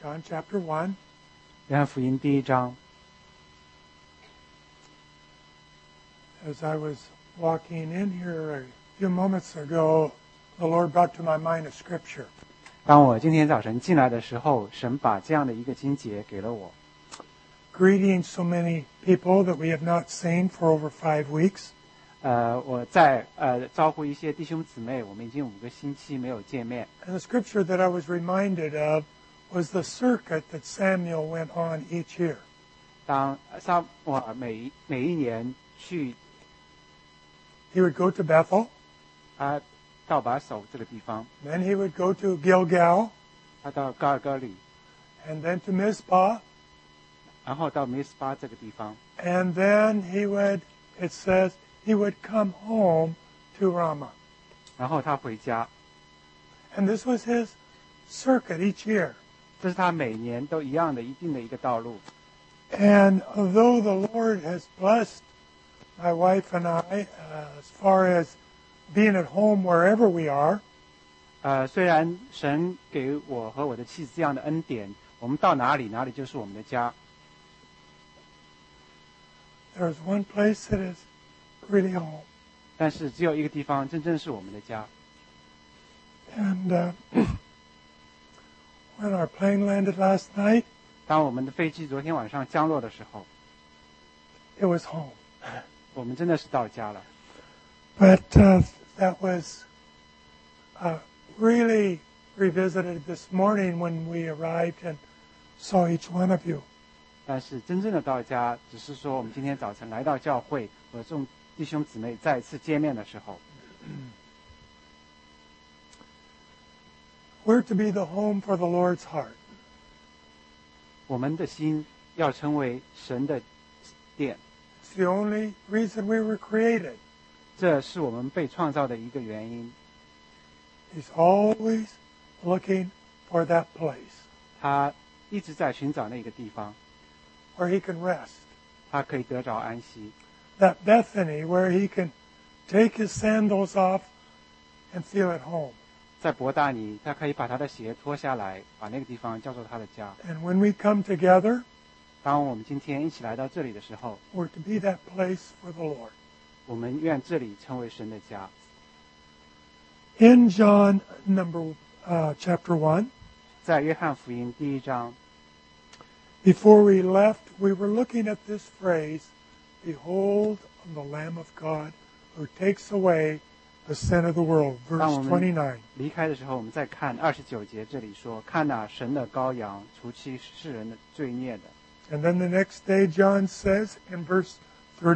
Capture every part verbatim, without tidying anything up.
John chapter one. 约翰福音第一章。 As I was walking in here a few moments ago, the Lord brought to my mind a scripture. 当我今天早晨进来的时候，神把这样的一个经节给了我。 Greeting so many people that we have not seen for over five weeks. 呃，我在呃招呼一些弟兄姊妹，我们已经五个星期没有见面。 And the scripture that I was reminded of was the circuit that Samuel went on each year. 当撒母耳每每一年去， He would go to Bethel, 他到把手这个地方， then he would go to Gilgal, 他到高尔戈里， and then to Mizpah, 然后到米斯巴这个地方， and then he would, it says, he would come home to Ramah. 然后他回家。 And this was his circuit each year. 这是他每年都一样的一定的一个道路。 And although the Lord has blessed my wife and I uh, as far as being at home wherever we are, 呃，虽然神给我和我的妻子这样的恩典，我们到哪里哪里就是我们的家。 there's one place that is really home. 但是只有一个地方真正是我们的家。 And uh, when our plane landed last night, 当我们的飞机昨天晚上降落的时候， it was home. 我们真的是到家了。 But uh, that was uh, really revisited this morning when we arrived and saw each one of you. 但是真正的到家，只是说我们今天早晨来到教会和众弟兄姊妹再一次见面的时候， We're to be the home for the Lord's heart. 我们的心要成为神的殿， It's the only reason we were created. 这是我们被创造的一个原因。 He's always looking for that place 他一直在寻找那个地方， where he can rest. 他可以得着安息。 That Bethany where he can take his sandals off and feel at home. 在伯大尼，他可以把他的鞋脱下来，把那个地方叫做他的家。 And when we come together, 当我们今天一起来到这里的时候， we're to be that place for the Lord. 我们愿这里成为神的家。 In John number uh, chapter one, 在约翰福音第一章， before we left, we were looking at this phrase, "Behold the Lamb of God who takes away the sin of the world," 当 verse 我们 twenty-nine. 离开的时候，我们再看二十九节，这里说：“看那神的羔羊，除去世人的罪孽的。 And then the next day, John says in verse thirty-five, ”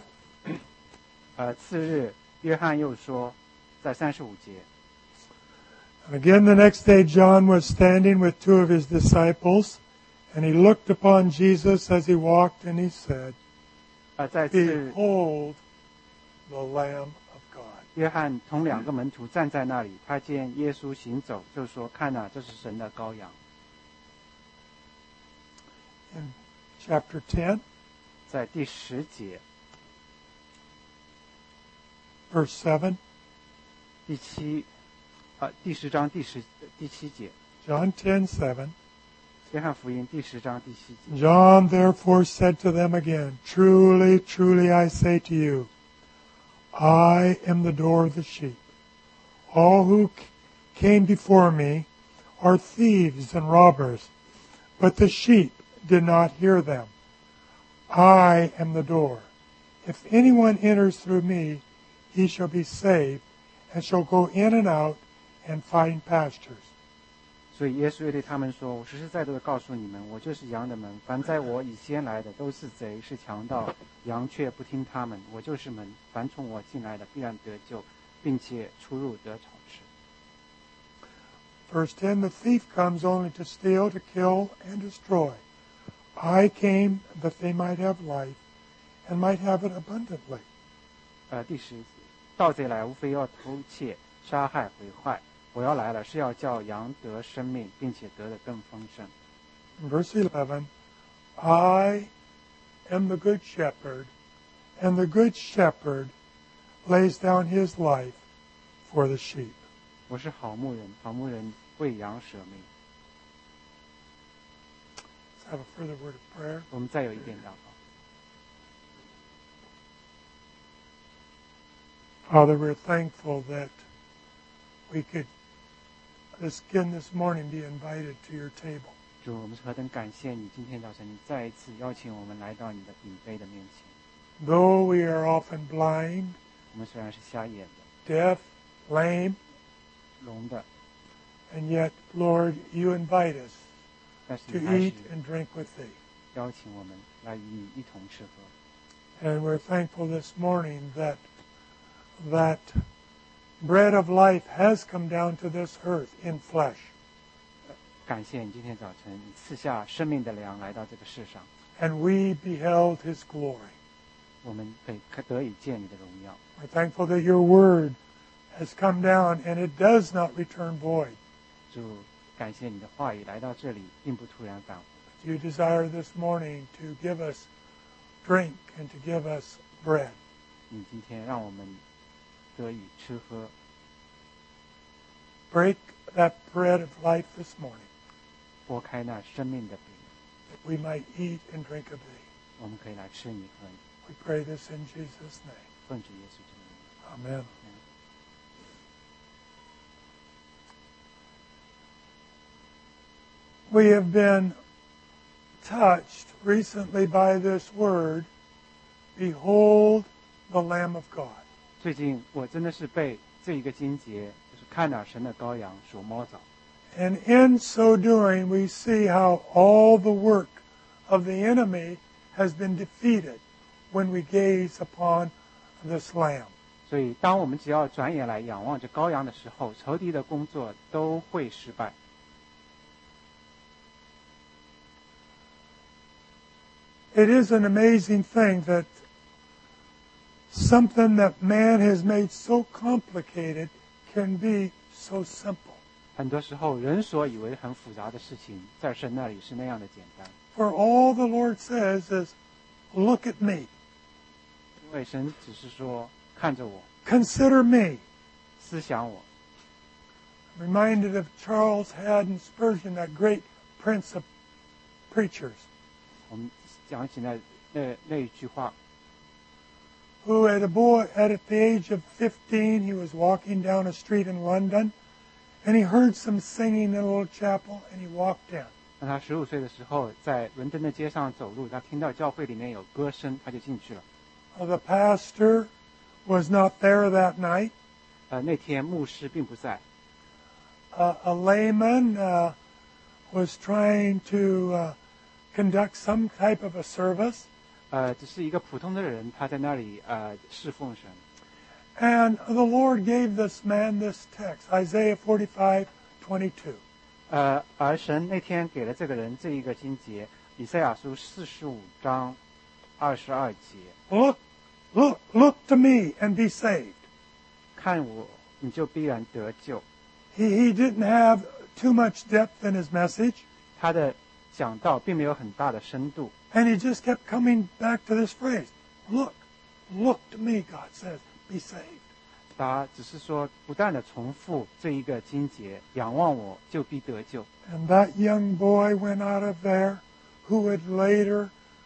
呃，次日，约翰又说，在三十五节， and again the next day, John was standing with two of his disciples, and he looked upon Jesus as he walked, and he said, 呃，再次 "Behold the Lamb of God." 约翰同两个门徒站在那里，他见耶稣行走，就说：“看哪，这是神的羔羊。 In chapter ten,” 在第十节， verse seven, 第七，呃，第十章第十第七节， John ten, seven. 约翰福音第十章第七节。 John therefore said to them again, "Truly, truly, I say to you, I am the door of the sheep. All who c- came before me are thieves and robbers, but the sheep did not hear them. I am the door. If anyone enters through me, he shall be saved, and shall go in and out and find pastures." 所以耶稣又对他们说：“我实实在在的告诉你们，我就是羊的门。凡在我以先来的，都是贼，是强盗，羊却不听他们。我就是门，凡从我进来的，必然得救，并且出入得草吃。” Verse ten, "The thief comes only to steal, to kill, and destroy. I came that they might have life, and might have it abundantly." 呃，第十节，盗贼来，无非要偷窃、杀害、毁坏。我要来了，是要叫羊得生命，并且得的更丰盛。 Verse eleven, "I am the good shepherd, and the good shepherd lays down his life for the sheep." 我是好牧人，好牧人为羊舍命。 have a further word of prayer. 我们再有一点祷告。 Father, we're thankful that we could, this, again this morning, be invited to your table. 主，我们是何等感谢你，今天早晨你再一次邀请我们来到你的饼杯的面前。 Though we are often blind, 我们虽然是瞎眼的、 deaf, lame, 聋的， and yet, Lord, you invite us 但是 to 你还是 eat and drink with thee. 邀请我们来与你一同吃喝。 And we're thankful this morning that that bread of life has come down to this earth in flesh. 感谢你今天早晨你赐下生命的粮来到这个世上， And we beheld his glory. 我们可以得以见你的荣耀。 We're thankful that your word has come down and it does not return void. 主，感谢你的话语来到这里，并不突然返回。 You desire this morning to give us drink and to give us bread. 你今天让我们得以吃喝， Break that bread of life this morning, 拨开那生命的饼， that we might eat and drink of thee. 我们可以来吃你喝你。 We pray this in Jesus' name. 奉主耶稣之名。 Amen. We have been touched recently by this word, behold the Lamb of God. 最近我真的是被这一个经节，就是看哪神的羔羊所摸着。 And in so doing, we see how all the work of the enemy has been defeated when we gaze upon this Lamb. 所以，当我们只要转眼来仰望着羔羊的时候，仇敌的工作都会失败。 It is an amazing thing that something that man has made so complicated can be so simple. 很多时候，人所以为很复杂的事情，在神那里是那样的简单。 For all the Lord says is, look at me, 因为神只是说看着我， consider me. 思想我。 I'm reminded of Charles Haddon Spurgeon, that great prince of preachers, 我们讲起那那那一句话， who at a boy, at the age of fifteen, he was walking down a street in London, and he heard some singing in a little chapel, and he walked in. 当他十五岁的时候，在伦敦的街上走路，他听到教会里面有歌声，他就进去了。 Uh, the pastor was not there that night. 呃，那天牧师并不在， Uh, a layman uh, was trying to uh, conduct some type of a service, 呃，只是一个普通的人，他在那里呃侍奉神。 and the Lord gave this man this text, Isaiah forty-five twenty-two. 呃，而神那天给了这个人这一个经节，以赛亚书四十五章二十二节， Look, look, look to me and be saved. 看我，你就必然得救。 He, he didn't have too much depth in his message, 他的讲道并没有很大的深度， and he just kept coming back to this phrase, look, look to me, God says, be saved. 他只是说不断的重复这一个经节，仰望我就必得救。 And that young boy went out of there, who would later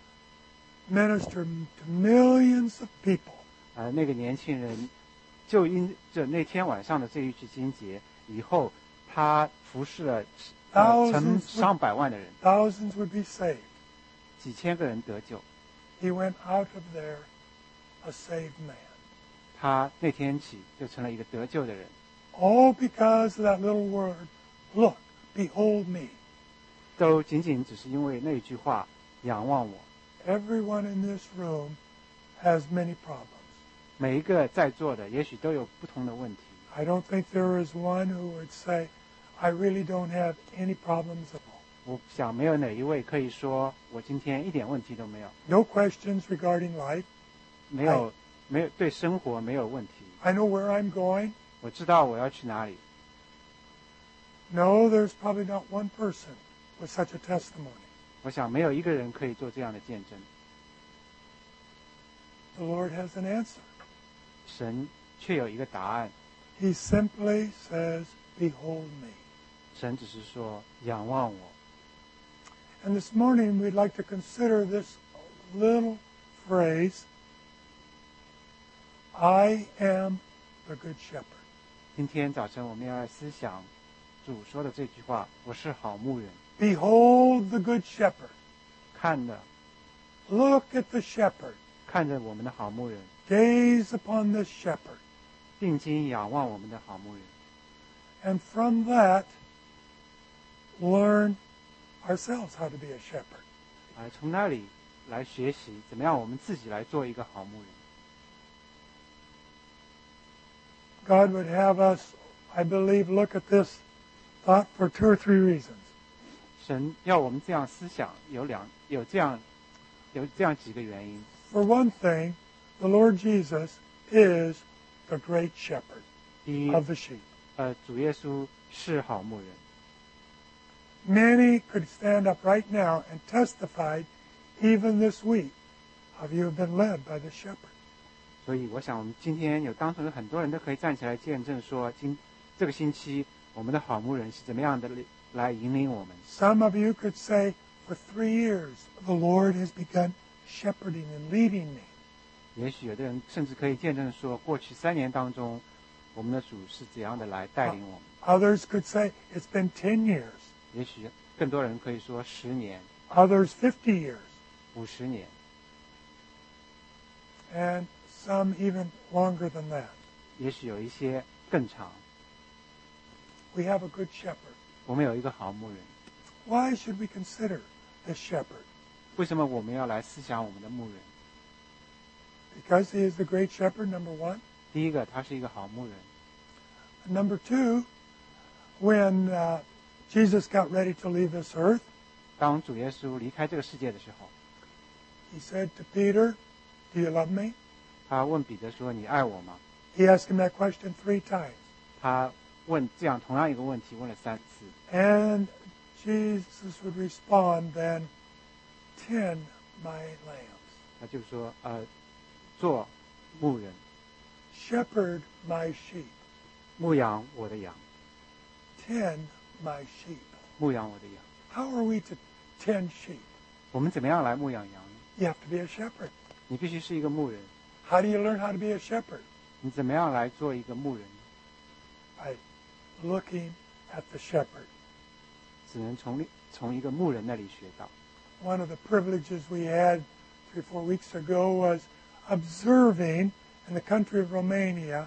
minister to millions of people. 呃，那个年轻人就因着那天晚上的这一句经节，以后他服侍了呃成上百万的人， Thousands would be saved. 几千个人得救。 He went out of there a saved man. 他那天起就成了一个得救的人， All because of that little word, look, behold me. 都仅仅只是因为那句话仰望我。 Everyone in this room has many problems. 每一个在座的也许都有不同的问题， I don't think there is one who would say, I really don't have any problems at all. 我想没有哪一位可以说我今天一点问题都没有， No questions regarding life. 没有没有对生活没有问题。 I know where I'm going. 我知道我要去哪里。 No, there's probably not one person with such a testimony. 我想没有一个人可以做这样的见证。 The Lord has an answer. 神却有一个答案， He simply says, behold me. 神只是说仰望我。 And this morning we'd like to consider this little phrase, I am the good shepherd. 今天早晨我们要来思想主说的这句话，我是好牧人。 Behold the good shepherd. 看着 Look at the shepherd. 看着我们的好牧人， Gaze upon this shepherd. 定睛仰望我们的好牧人， And from that, learn ourselves how to be a shepherd. 而从那里来学习怎么样我们自己来做一个好牧人。 God would have us, I believe, look at this thought for two or three reasons. 神要我们这样思想，有两有这样有这样几个原因。 For one thing, the Lord Jesus is the great shepherd 第一， of the sheep. 呃，主耶稣是好牧人。 Many could stand up right now and testify, even this week, how you have been led by the shepherd. 所以我想，我们今天有当中有很多人都可以站起来见证说，今这个星期我们的好牧人是怎么样的来引领我们。 Some of you could say, for three years, the Lord has begun shepherding and leading me. 也许有的人甚至可以见证说，过去三年当中，我们的主是怎样的来带领我们。 Others could say, it's been ten years. 也许更多人可以说十年、 Others, fifty years. 五十年， And some even longer than that. 也许有一些更长。 We have a good shepherd. 我们有一个好牧人， Why should we consider this shepherd? 为什么我们要来思想我们的牧人？ Because he is the great shepherd, number one. 第一个，他是一个好牧人。 Number two, when uh, Jesus got ready to leave this earth, 当主耶稣离开这个世界的时候， he said to Peter, do you love me? 他问彼得说：“你爱我吗 He asked him that question three times.？” 他问这样同样一个问题问了三次， And Jesus would respond then, tend my lambs. 他就说：“呃，做牧人， Shepherd my sheep. 牧养我的羊， Tend my sheep. 牧养我的羊。 How are we to tend sheep? 我们怎么样来牧养羊呢？ You have to be a shepherd. 你必须是一个牧人。 How do you learn how to be a shepherd? 你怎么样来做一个牧人呢？ By looking at the shepherd. 只能从从一个牧人那里学到。 One of the privileges we had three or four weeks ago was observing in the country of Romania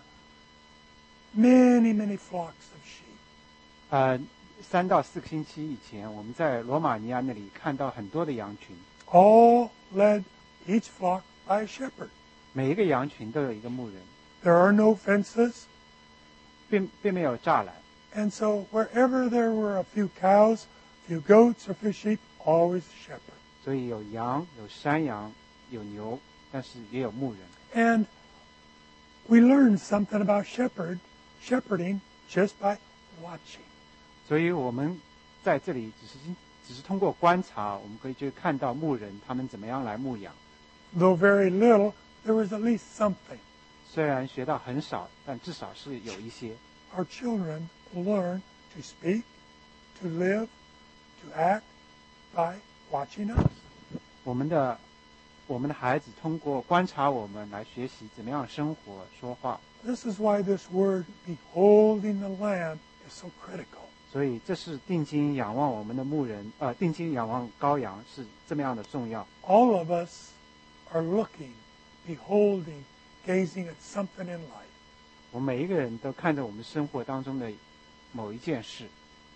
many, many flocks of sheep. 呃，三到四个星期以前，我们在罗马尼亚那里看到很多的羊群， All led each flock by a shepherd. 每一个羊群都有一个牧人， There are no fences, 并并没有栅栏。 and so wherever there were a few cows, a few goats, or a few sheep, always a shepherd. 所以有羊、有山羊、有牛，但是也有牧人。 And we learned something about shepherd, shepherding just by watching. 所以我们在这里只是只是通过观察，我们可以去看到牧人他们怎么样来牧养。 Though very little, there was at least something. 虽然学到很少，但至少是有一些。 Our children learn to speak, to live, to act by watching us. 我们的我们的孩子通过观察我们来学习怎么样生活、说话。 This is why this word, beholding the Lamb, is so critical. 所以这是定睛仰望我们的牧人，呃，定睛仰望羔羊是这么样的重要。 All of us are looking, beholding, gazing at something in life. 我们每一个人都看着我们生活当中的某一件事。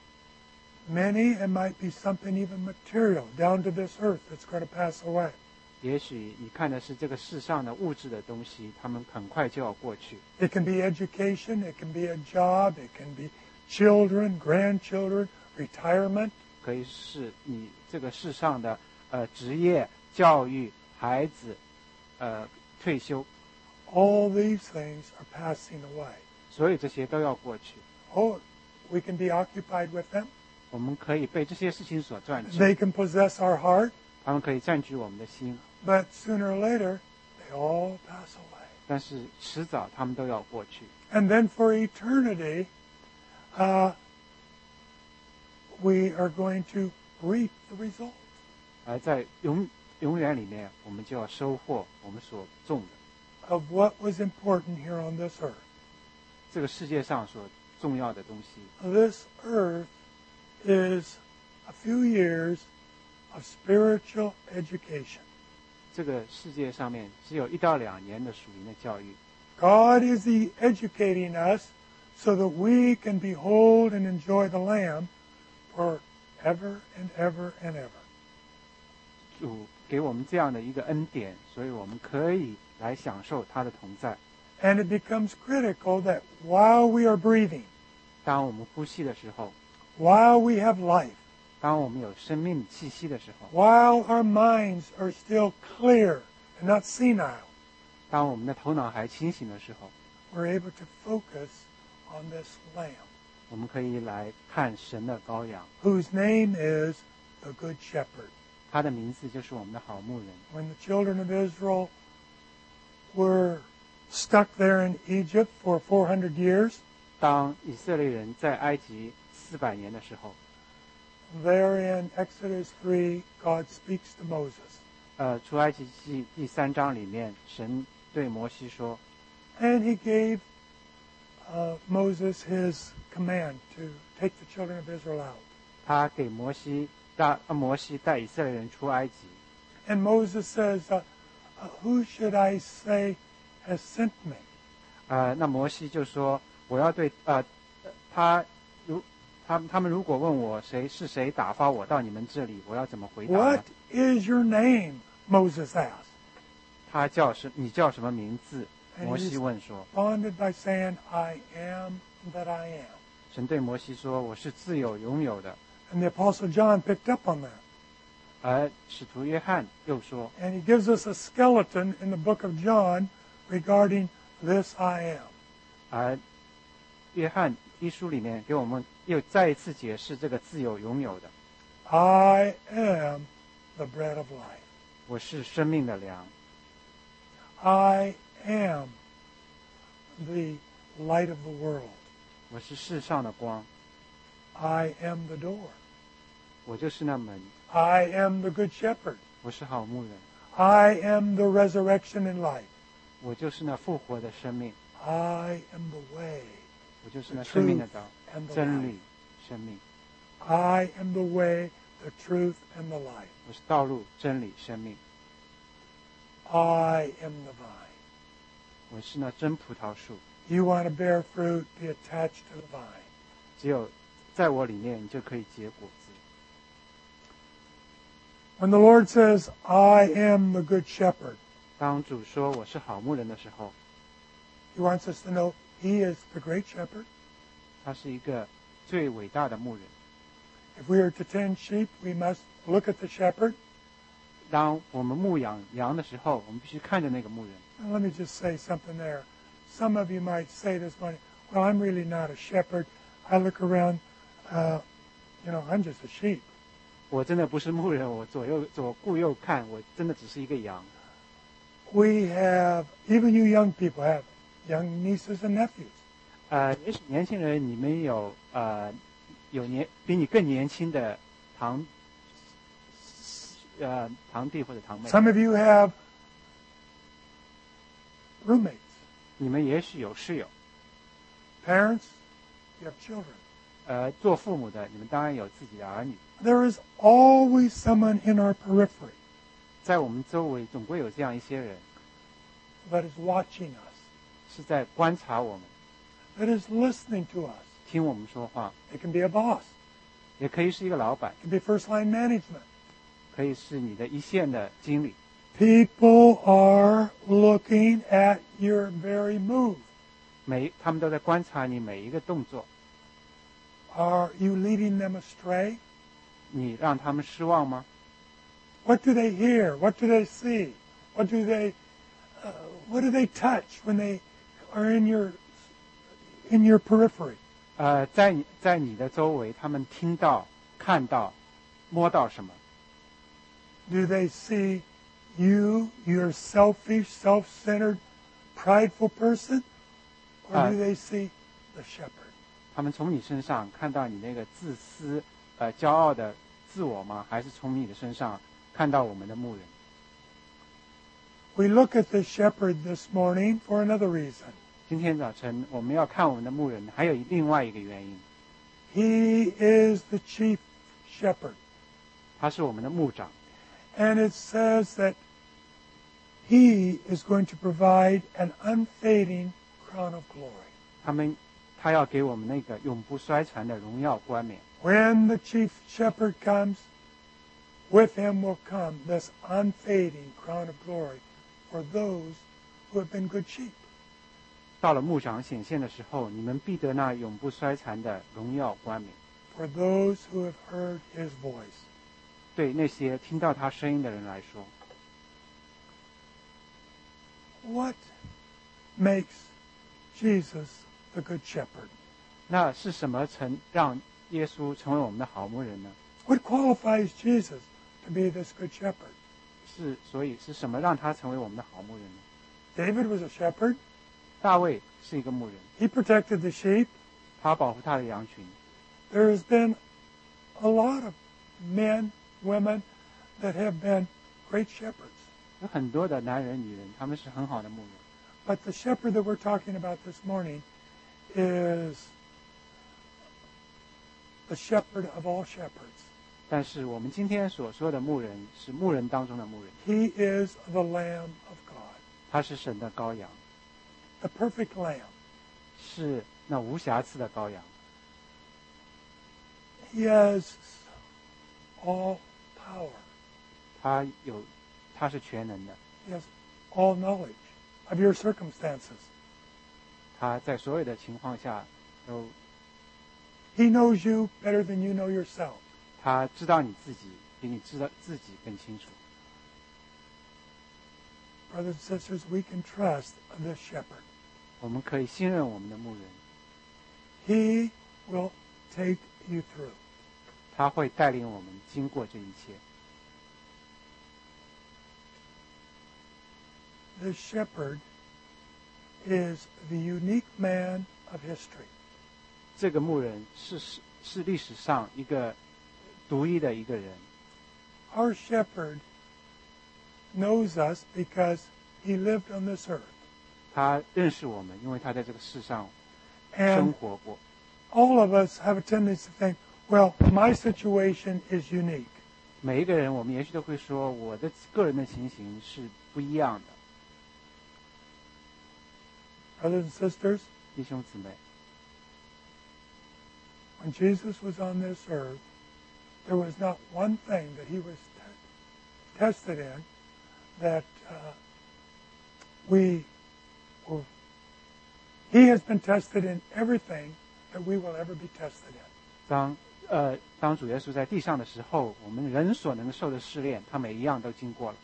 Many, it might be something even material, down to this earth that's going to pass away. 也许你看的是这个世上的物质的东西，他们很快就要过去。 It can be education, it can be a job, it can be children, grandchildren, retirement. 可以是你这个世上的呃职业、教育、孩子、呃退休， All these things are passing away. 所有这些都要过去。 Oh, we can be occupied with them. 我们可以被这些事情所占据， They can possess our heart, 他们可以占据我们的心， but sooner or later, they all pass away. 但是迟早他们都要过去。 And then for eternity, uh, we are going to reap the results. 而在永永远里面，我们就要收获我们所种的。 of what was important here on this earth. 这个世界上所重要的东西， This earth is a few years of spiritual education. 这个世界上面只有一到两年的属灵的教育。 God is the educating us so that we can behold and enjoy the Lamb forever and ever and ever. 主给我们这样的一个恩典，所以我们可以来享受他的同在。 And it becomes critical that while we are breathing, 当我们呼吸的时候， while we have life, 当我们有生命气息的时候， while our minds are still clear and not senile, 当我们的头脑还清醒的时候， we're able to focus on this Lamb, 我们可以来看神的羔羊， whose name is the Good Shepherd. 他的名字就是我们的好牧人。 When the children of Israel were stuck there in Egypt for four hundred years, 当以色列人在埃及四百年的时候， there in Exodus three, God speaks to Moses. 呃，出埃及记第三章里面，神对摩西说， And he gave uh, Moses his command to take the children of Israel out. 他给摩西带呃摩西带以色列人出埃及。 And Moses says, uh, uh, who should I say has sent me? 呃，那摩西就说，我要对呃，他如他他们如果问我谁是谁打发我到你们这里，我要怎么回答呢 What？ is your name? Moses asked. 他叫什你叫什么名字？ And 摩 he 西问说， responded by saying, I am that I am. 神对摩西说，我是自有永有的。 And the Apostle John picked up on that. 而使徒约翰又说， And he gives us a skeleton in the book of John regarding this I am. 而约翰一书里面给我们又再一次解释这个自有永有的， I am the bread of life. 我是生命的粮， I am the light of the world. 我是世上的光， I am the door. 我就是那门， I am the good shepherd. 我是好牧人， I am the resurrection and life. 我就是那复活的生命， I am the way, 我就是 the 那生命 truth, 的道， and the 真 life. 理，生命， I am the way, the truth, and the life. 我是道路、真理、生命， I am the vine. 我是那真葡萄树。 You want to bear fruit, be attached to the vine. 只有在我里面，你就可以结果子。 When the Lord says, I am the good shepherd, 当主说我是好牧人的时候， He wants us to know He is the great shepherd. 他是一个最伟大的牧人。 If we are to tend sheep, we must look at the shepherd. 当我们牧养羊的时候，我们必须看着那个牧人。 And let me just say something there. Some of you might say this morning, well, I'm really not a shepherd. I look around, uh, you know, I'm just a sheep. 我真的不是牧人，我左右左顾右看，我真的只是一个羊。 We have, even you young people have young nieces and nephews. 呃，也许年轻人你们有呃有年比你更年轻的堂呃堂弟或者堂妹， Some of you have roommates, 你们也许有室友。 parents, you have children. 呃，做父母的，你们当然有自己的儿女， There is always someone in our periphery 在我们周围总归有这样一些人， that is watching us, 是在观察我们， that is listening to us. 听我们说话， It can be a boss, 也可以是一个老板， it can be first line management. 可以是你的一线的经理。 People are looking at your very move. 每他们都在观察你每一个动作， Are you leading them astray? 你让他们失望吗？ What do they hear? What do they see? What do they, uh, what do they touch when they are in your, in your periphery? 呃，在你在你的周围，他们听到、看到、摸到什么？ Do they see you, your selfish, self-centered, prideful person? Or Uh, do they see the shepherd? 他们从你身上看到你那个自私、呃骄傲的自我吗？还是从你的身上看到我们的牧人。 We look at the shepherd this morning for another reason. 今天早晨我们要看我们的牧人，还有另外一个原因， He is the chief shepherd. 他是我们的牧长。 And it says that he is going to provide an unfading crown of glory. 他们，他要给我们那个永不衰残的荣耀冠冕。 When the chief shepherd comes, with him will come this unfading crown of glory for those who have been good sheep. 到了牧长显现的时候，你们必得那永不衰残的荣耀冠冕。 For those who have heard his voice. 对那些听到他声音的人来说， What makes Jesus the good shepherd? 那是什么成让耶稣成为我们的好牧人呢？ What qualifies Jesus to be this good shepherd? 是，所以是什么让他成为我们的好牧人呢？ David was a shepherd. 大卫是一个牧人， He protected the sheep. 他保护他的羊群。 There has been a lot of men, women that have been great shepherds. 有很多的男人、女人，他们是很好的牧人。 But the shepherd that we're talking about this morning is the shepherd of all shepherds. 但是我们今天所说的牧人是牧人当中的牧人， He is the Lamb of God, 他是神的羔羊， the perfect Lamb. 是那无瑕疵的羔羊。 He has all power. 他有，他是全能的， He has all knowledge of your circumstances. 他在所有的情况下都， He knows you better than you know yourself. 他知道你自己比你知道自己更清楚。 Brothers and sisters, we can trust this shepherd. 我们可以信任我们的牧人， He will take you through. 他会带领我们经过这一切。 This shepherd is the unique man of history. 这个牧人是是是历史上一个独一的一个人。 Our shepherd knows us because he lived on this earth. 他认识我们，因为他在这个世上生 And 活过。 all of us have a tendency to think, well, my situation is unique. 每一个人，我们也许都会说，我的个人的情形是不一样的。 Brothers and sisters, 弟兄姊妹， when Jesus was on this earth, there was not one thing that he was te- tested in that uh, we were. He has been tested in everything that we will ever be tested in. 当呃当主耶稣在地上的时候，我们人所能受的试炼，他每一样都经过了。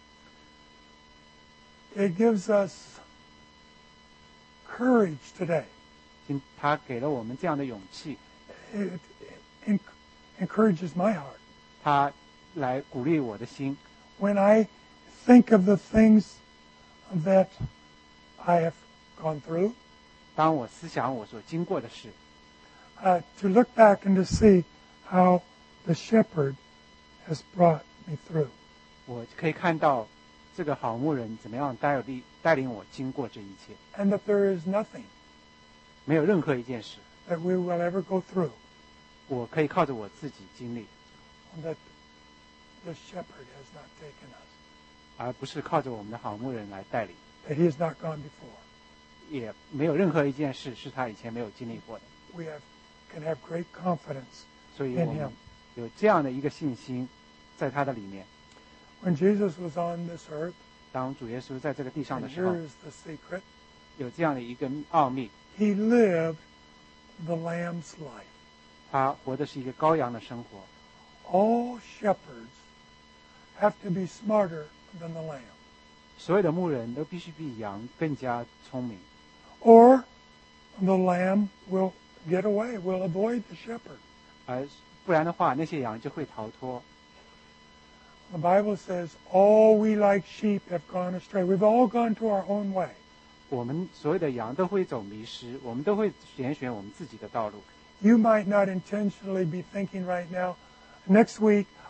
It gives us courage today. 今他给了我们这样的勇气， It, it encourages my heart. 他来鼓励我的心。 When I think of the things that I have gone through, 当我思想我所经过的事， uh, to look back and to see how the shepherd has brought me through. 我可以看到这个好牧人怎么样带领带领我经过这一切， And that there is nothing 没有任何一件事 that we will ever go through 我可以靠着我自己经历， that the shepherd has not taken us, 而不是靠着我们的好牧人来带领， that he has not gone before. 也没有任何一件事是他以前没有经历过的。 We have, can have great confidence 所以 in 我 him. 们有这样的一个信心，在他的里面。 When Jesus was on this earth, 当主耶稣在这个地上 and 的时候， here is the secret, 有这样的一个奥秘， he lived the lamb's life. 他活的是一个羔羊的生活。 All shepherds have to be smarter than the lamb, 所有的牧人都必须比羊更加聪明， or the lamb will get away, will avoid the shepherd. 而不然的话，那些羊就会逃脱。 The Bible says, all we like sheep have gone astray. We've all gone to our own way. 我们所有的羊都会走迷失，我们都会拣选我们自己的道路。 You might not intentionally be thinking right now, next week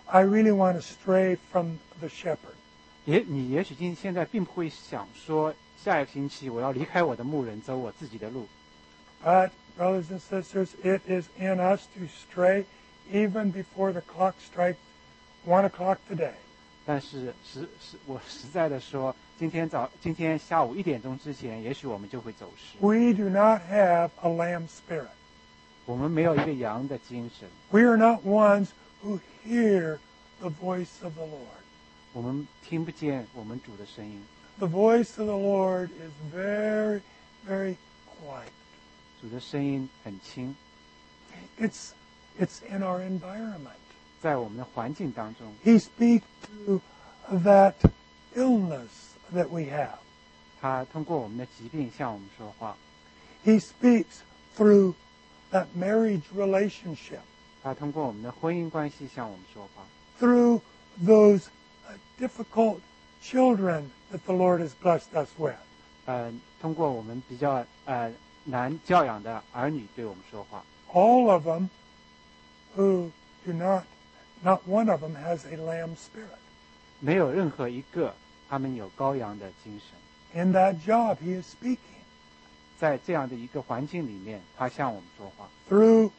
I really want to stray from the shepherd. 也你也许今现在并不会想说，下一个星期我要离开我的牧人，走我自己的路。 But, brothers and sisters, it is in us to stray even before the clock strikes one o'clock today. 但是实实我实在的说，今天早今天下午一点钟之前，也许我们就会走失。 We do not have a lamb spirit. 我们没有一个羊的精神， We are not ones who hear the voice of the Lord. 我们听不见我们主的声音。 The voice of the Lord is very, very quiet. 主的声音很轻， It's, it's in our environment. 在我们的环境当中， He speaks to that illness that we have. 他通过我们的疾病向我们说话， He speaks through that marriage relationship, 他通过我们的婚姻关系向我们说话， through those uh, difficult children that the Lord has blessed us with. 呃，通过我们比较呃难教养的儿女对我们说话。 All of them who do not, not one of them has a lamb spirit. 没有任何一个他们有羔羊的精神。 In that job, he is speaking. 在这样的一个环境里面，他向我们说话。 Through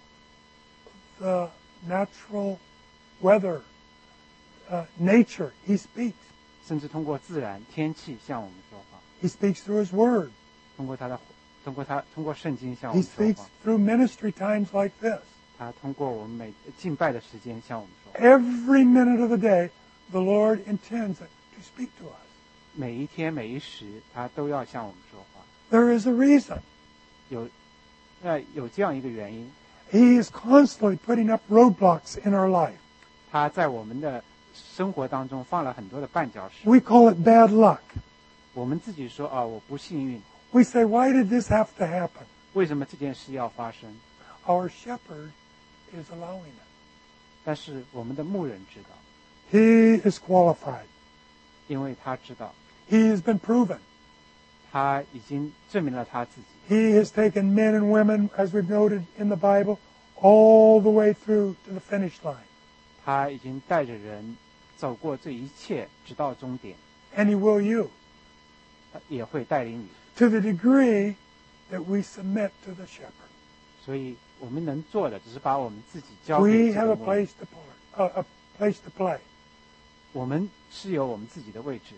the natural weather, uh, nature, he speaks. 甚至通过自然天气向我们说话， He speaks through his word. 通过他的，通过他，通过圣经向我 He 们说 speaks 话。 through ministry times like this. 他通过我们每敬拜的时间向我们说话。 Every minute of the day, the Lord intends to speak to us. 每一天每一时，他都要向我们说话。 There is a reason. 有，呃，有这样一个原因， He is constantly putting up roadblocks in our life. 他在我们的生活当中放了很多的绊脚石。 We call it bad luck. 我们自己说啊，我不幸运， We say, why did this have to happen? 为什么这件事要发生？ Our shepherd is allowing it. 但是我们的牧人知道， He is qualified. 因为他知道， He has been proven. 他已经证明了他自己。 He has taken men and women, as we've noted in the Bible, all the way through to the finish line. 他已经带着人走过这一切，直到终点。 And he will you, 他也会带领你。 to the degree that we submit to the shepherd. 所以我们能做的，只是把我们自己交 We 给这 have 个 a 牧人。 place to play. A, a place to play. 我们是有我们自己的位置。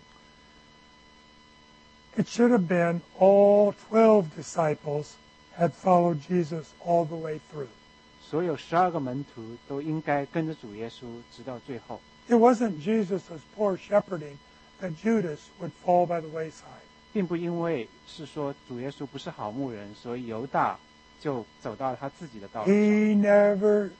It should have been all twelve disciples had followed Jesus all the way through. 所有十二个门徒都应该跟着主耶稣直到最后。 It wasn't Jesus' poor shepherding that Judas would fall by the wayside. 并不因为是说主耶稣不是好牧人，所以犹大就走到了他自己的道路上。 He never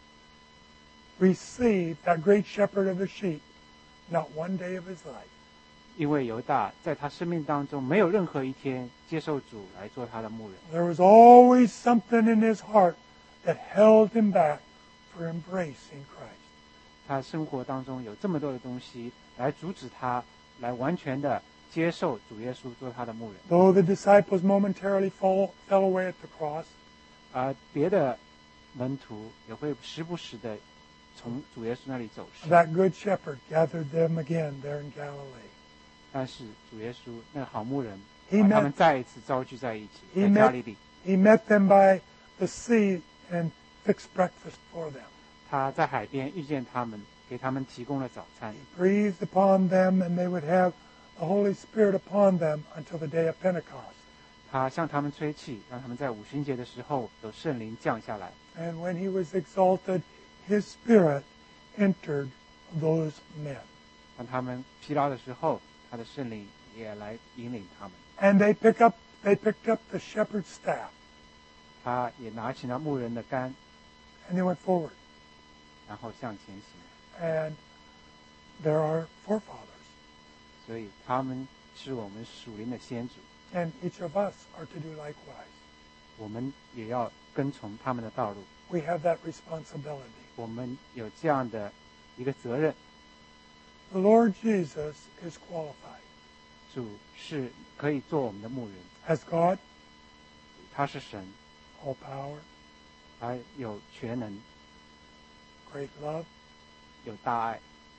received that great shepherd of the sheep, not one day of his life. 因为犹大在他生命当中没有任何一天接受主来做他的牧人， There was always something in his heart that held him back for embracing Christ. 他生活当中有这么多的东西来阻止他来完全的接受主耶稣做他的牧人。 Though the disciples momentarily fall, fell away at the cross, 而别的门徒也会时不时的从主耶稣那里走失， that good shepherd gathered them again there in Galilee. 但是主耶稣那个好牧人 He 把 met- 他们再一次召聚在一起， He 在加 met- 利利。 He met them by the sea and fixed breakfast for them. 他在海边遇见他们，给他们提供了早餐。 He breathed upon them, and they would have the Holy Spirit upon them until the day of Pentecost. 他向他们吹气，让他们在五旬节的时候有圣灵降下来。 And when he was exalted, his Spirit entered those men. 当他们疲劳的时候，他的圣灵也来引领他们。 And they pick up, they picked up the shepherd's staff, 他也拿起了牧人的杆， and they went forward. 然后向前行。 And there are forefathers, 所以他们是我们属灵的先祖， and each of us are to do likewise. 我们也要跟从他们的道路。 We have that responsibility. 我们有这样的一个责任。 The Lord Jesus is qualified. 主是可以做我们的牧人， As God, 他是神， all power, 他有全能， great love, 有大爱，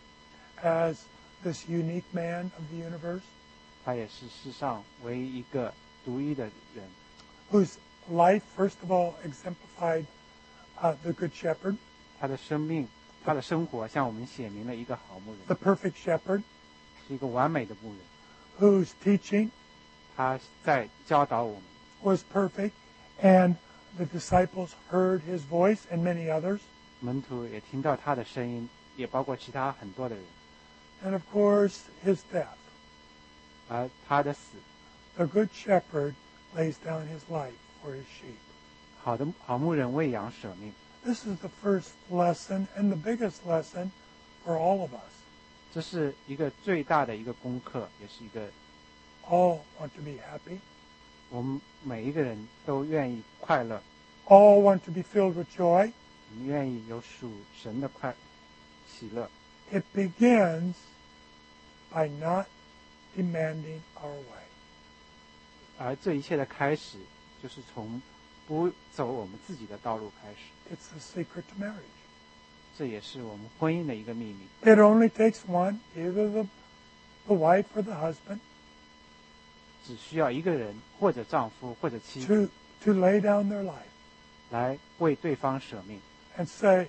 as this unique man of the universe, 他也是世上唯一一个独一的人， whose life, first of all, exemplified uh, the Good Shepherd, 他的生命，他的生活向我们显明了一个好牧 the 人， perfect shepherd, 是一个完美的牧人。 whose teaching 他在教导我们， was perfect, and the disciples heard his voice and many others. 门徒也听到他的声音，也包括其他很多的人。 And of course, his death. 而他的死， The Good Shepherd lays down his life for his sheep. 好的好牧人为羊舍命， This is the first lesson and the biggest lesson for all of us. 这是一个最大的一个功课，也是一个 All want to be happy. 我们每一个人都愿意快乐， All want to be filled with joy. 我们愿意有属神的快喜乐。 It begins by not demanding our way. 而这一切的开始，就是从不走我们自己的道路开始。 It's the secret to marriage. 这也是我们婚姻的一个秘密。 It only takes one, either the, the wife or the husband, 只需要一个人，或者丈夫，或者妻子， to, to lay down their life 来为对方舍命， and say,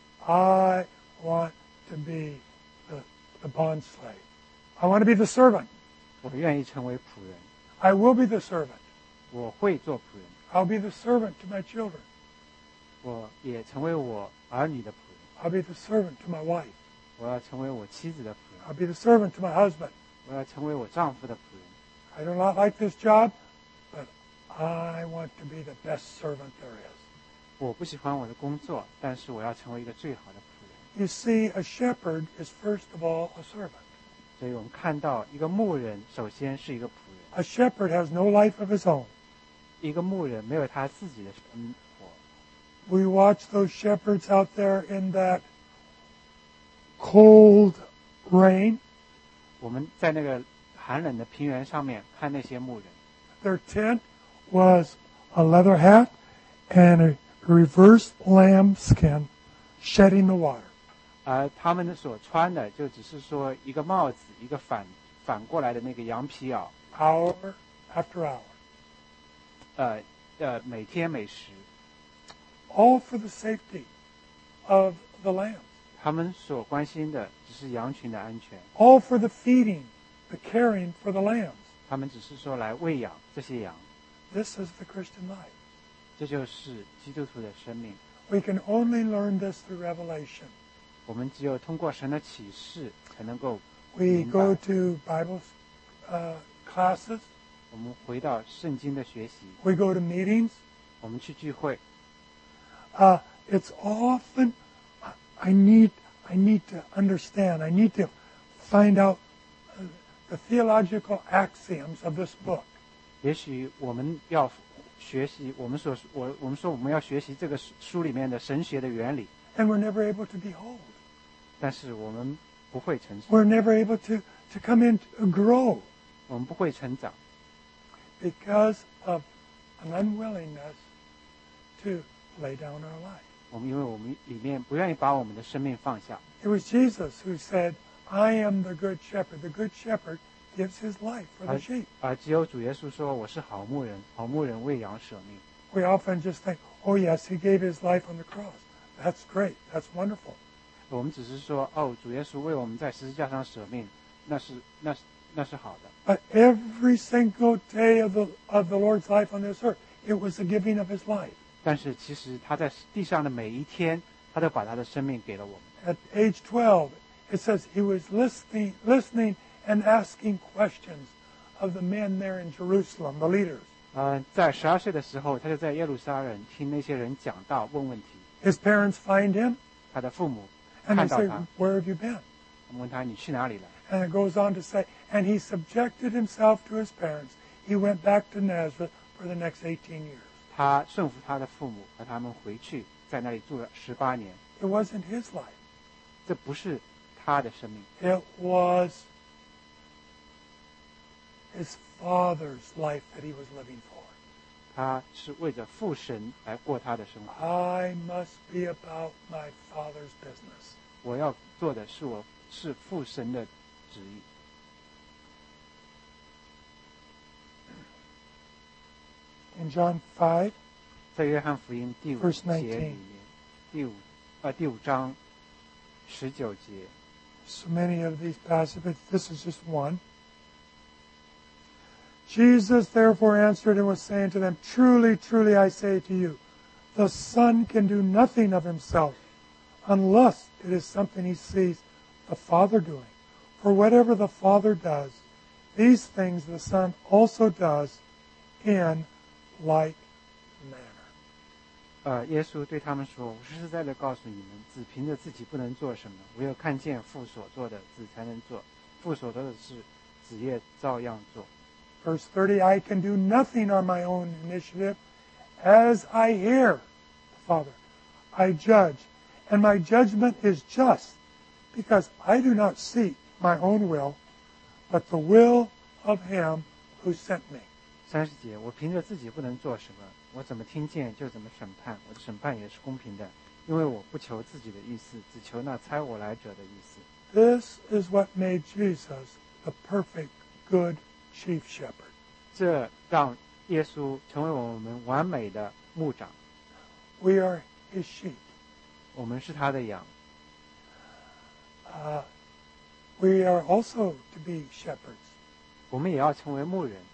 I want to be the, the bond slave. I want to be the servant. 我愿意成为仆人， I will be the servant. 我会做仆人， I'll be the servant to my children. 我也成为我儿女的仆人， I'll be the servant to my wife. 我要成为我妻子的仆人， I'll be the servant to my husband. 我要成为我丈夫的仆人。 I do not like this job, but I want to be the best servant there is. 我不喜欢我的工作，但是我要成为一个最好的仆人。 You see, a shepherd is first of all a servant. 所以我们看到一个牧人，首先是一个仆人。 A shepherd has no life of his own. 一个牧人没有他自己的生活。 We watch those shepherds out there in that cold rain. 我们在那个寒冷的平原上面看那些牧人， Their tent was a leather hat and a reversed lamb skin shedding the water. 而他们所穿的就只是说一个帽子，一个反反过来的那个羊皮袄， Hour after hour. 呃呃，每天每时， All for the safety of the lambs. 他们所关心的只是羊群的安全， All for the feeding, the caring for the lambs. 他们只是说来喂养这些羊。 This is the Christian life. 这就是基督徒的生命。 We can only learn this through revelation. 我们只有通过神的启示，才能够 We 明 go 白。 to Bible uh, classes. 我们回到圣经的学习， We go to meetings. 我们去聚会， Uh, it's often I need I need to understand. I need to find out uh, the theological axioms of this book. 也许我们要学习，我们所我我们说我们要学习这个书里面的神学的原理， And we're never able to behold. 但是我们不会成熟， We're never able to, to come in to grow 我们不会成长， because of an unwillingness to lay down our life. 我们因为我们里面不愿意把我们的生命放下。 It was Jesus who said, I am the good shepherd. The good shepherd gives his life for the 而 sheep. 而只有主耶稣说我是好牧人，好牧人为羊舍命。 We often just think, oh yes, he gave his life on the cross. That's great. That's wonderful. 我们只是说哦，主耶稣为我们在十字架上舍命，那是那是那是好的。 But every single day of the, of the Lord's life on this earth, it was the giving of his life. 但是其实他在地上的每一天，他都把他的生命给了我们。 At age twelve, it says he was listening, listening and asking questions of the men there in Jerusalem, the leaders. 呃，在十二岁的时候，他就在耶路撒冷听那些人讲道、问问题。 His parents find him, 他的父母 and 看 they 到 say, 他， where have you been? 问他你去哪里了？ And it goes on to say, and he subjected himself to his parents. He went back to Nazareth for the next eighteen years. 他顺服他的父母，和他们回去，在那里住了十八年。 It wasn't his life. 这不是他的生命， It was his father's life that he was living for. 他是为着父神来过他的生活。 I must be about my father's business. 我要做的是我是父神的旨意。 In John five, 在约翰福音第五 Verse 节里 nineteen. 面，第五呃第五章十九节， so many of these passages, this is just one. Jesus therefore answered and was saying to them, Truly, truly, I say to you, the Son can do nothing of himself unless it is something he sees the Father doing. For whatever the Father does, these things the Son also does in like manner. 呃，耶稣对他们说：“我实实在在地告诉你们，子凭着自己不能做什么，唯有看见父所做的，子才能做。父所做的事，子也照样做。” Verse thirty, I can do nothing on my own initiative. As I hear the Father, I judge. And my judgment is just, because I do not seek my own will, but the will of him who sent me. 三十节，我凭着自己不能做什么，我怎么听见就怎么审判，我的审判也是公平的，因为我不求自己的意思，只求那差我来者的意思。 This is what made Jesus the perfect, good chief shepherd. 这让耶稣成为我们完美的牧长， We are his sheep. 我们是他的羊。 Uh, we are also to be shepherds, 我们也要成为牧人，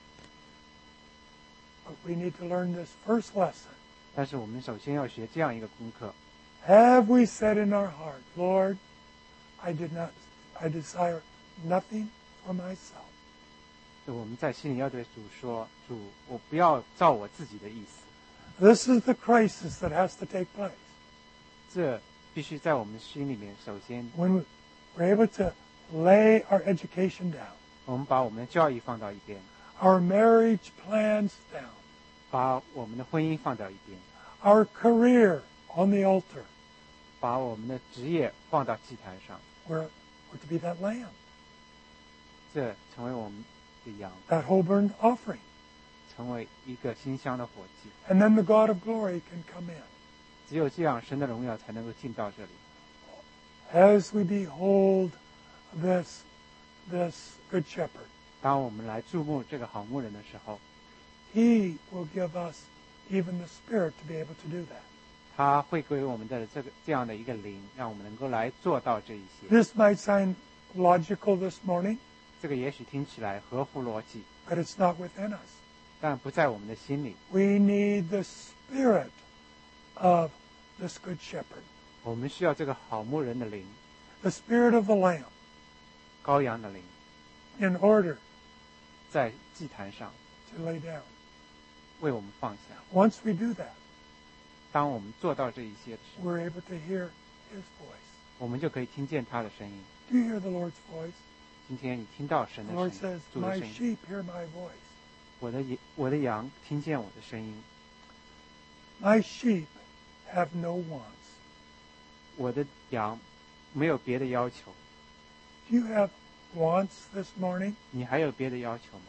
but we need to learn this first lesson. 但是我们首先要学这样一个功课。 Have we said in our heart, Lord, I did not, I desire nothing for myself. 就我们在心里要对主说：“主，我不要照我自己的意思。” This is the crisis that has to take place. 这必须在我们心里面，首先 When we're able to lay our education down, 我们把我们的教育放到一边， our marriage plans down, 把我们的婚姻放到一边， our career on the altar. 把我们的职业放到祭坛上， We're, we're to be that lamb, 这成为我们的羊， that whole burnt offering. 成为一个馨香的火祭。 And then the God of glory can come in. 只有这样，神的荣耀才能够进到这里。 As we behold this, this good shepherd, 当我们来注目这个好牧人的时候， he will give us even the spirit to be able to do that. 他会给我们的这个这样的一个灵，让我们能够来做到这一些。 This might sound logical this morning, 这个也许听起来合乎逻辑， but it's not within us. 但不在我们的心里。 We need the spirit of this good shepherd, 我们需要这个好牧人的灵， the spirit of the lamb, 羔羊的灵， in order 在祭坛上 to lay down. 为我们放下。 Once we do that, 当我们做到这一些的时候， we're able to hear his voice. 我们就可以听见他的声音。 Do you hear the Lord's voice? 今天你听到神 The 的 Lord 声 says, 音，主的 My 声音。 sheep hear my voice. 我的羊，我的羊听见我的声音， My sheep have no wants. 我的羊没有别的要求。 Do you have wants this morning? 你还有别的要求吗？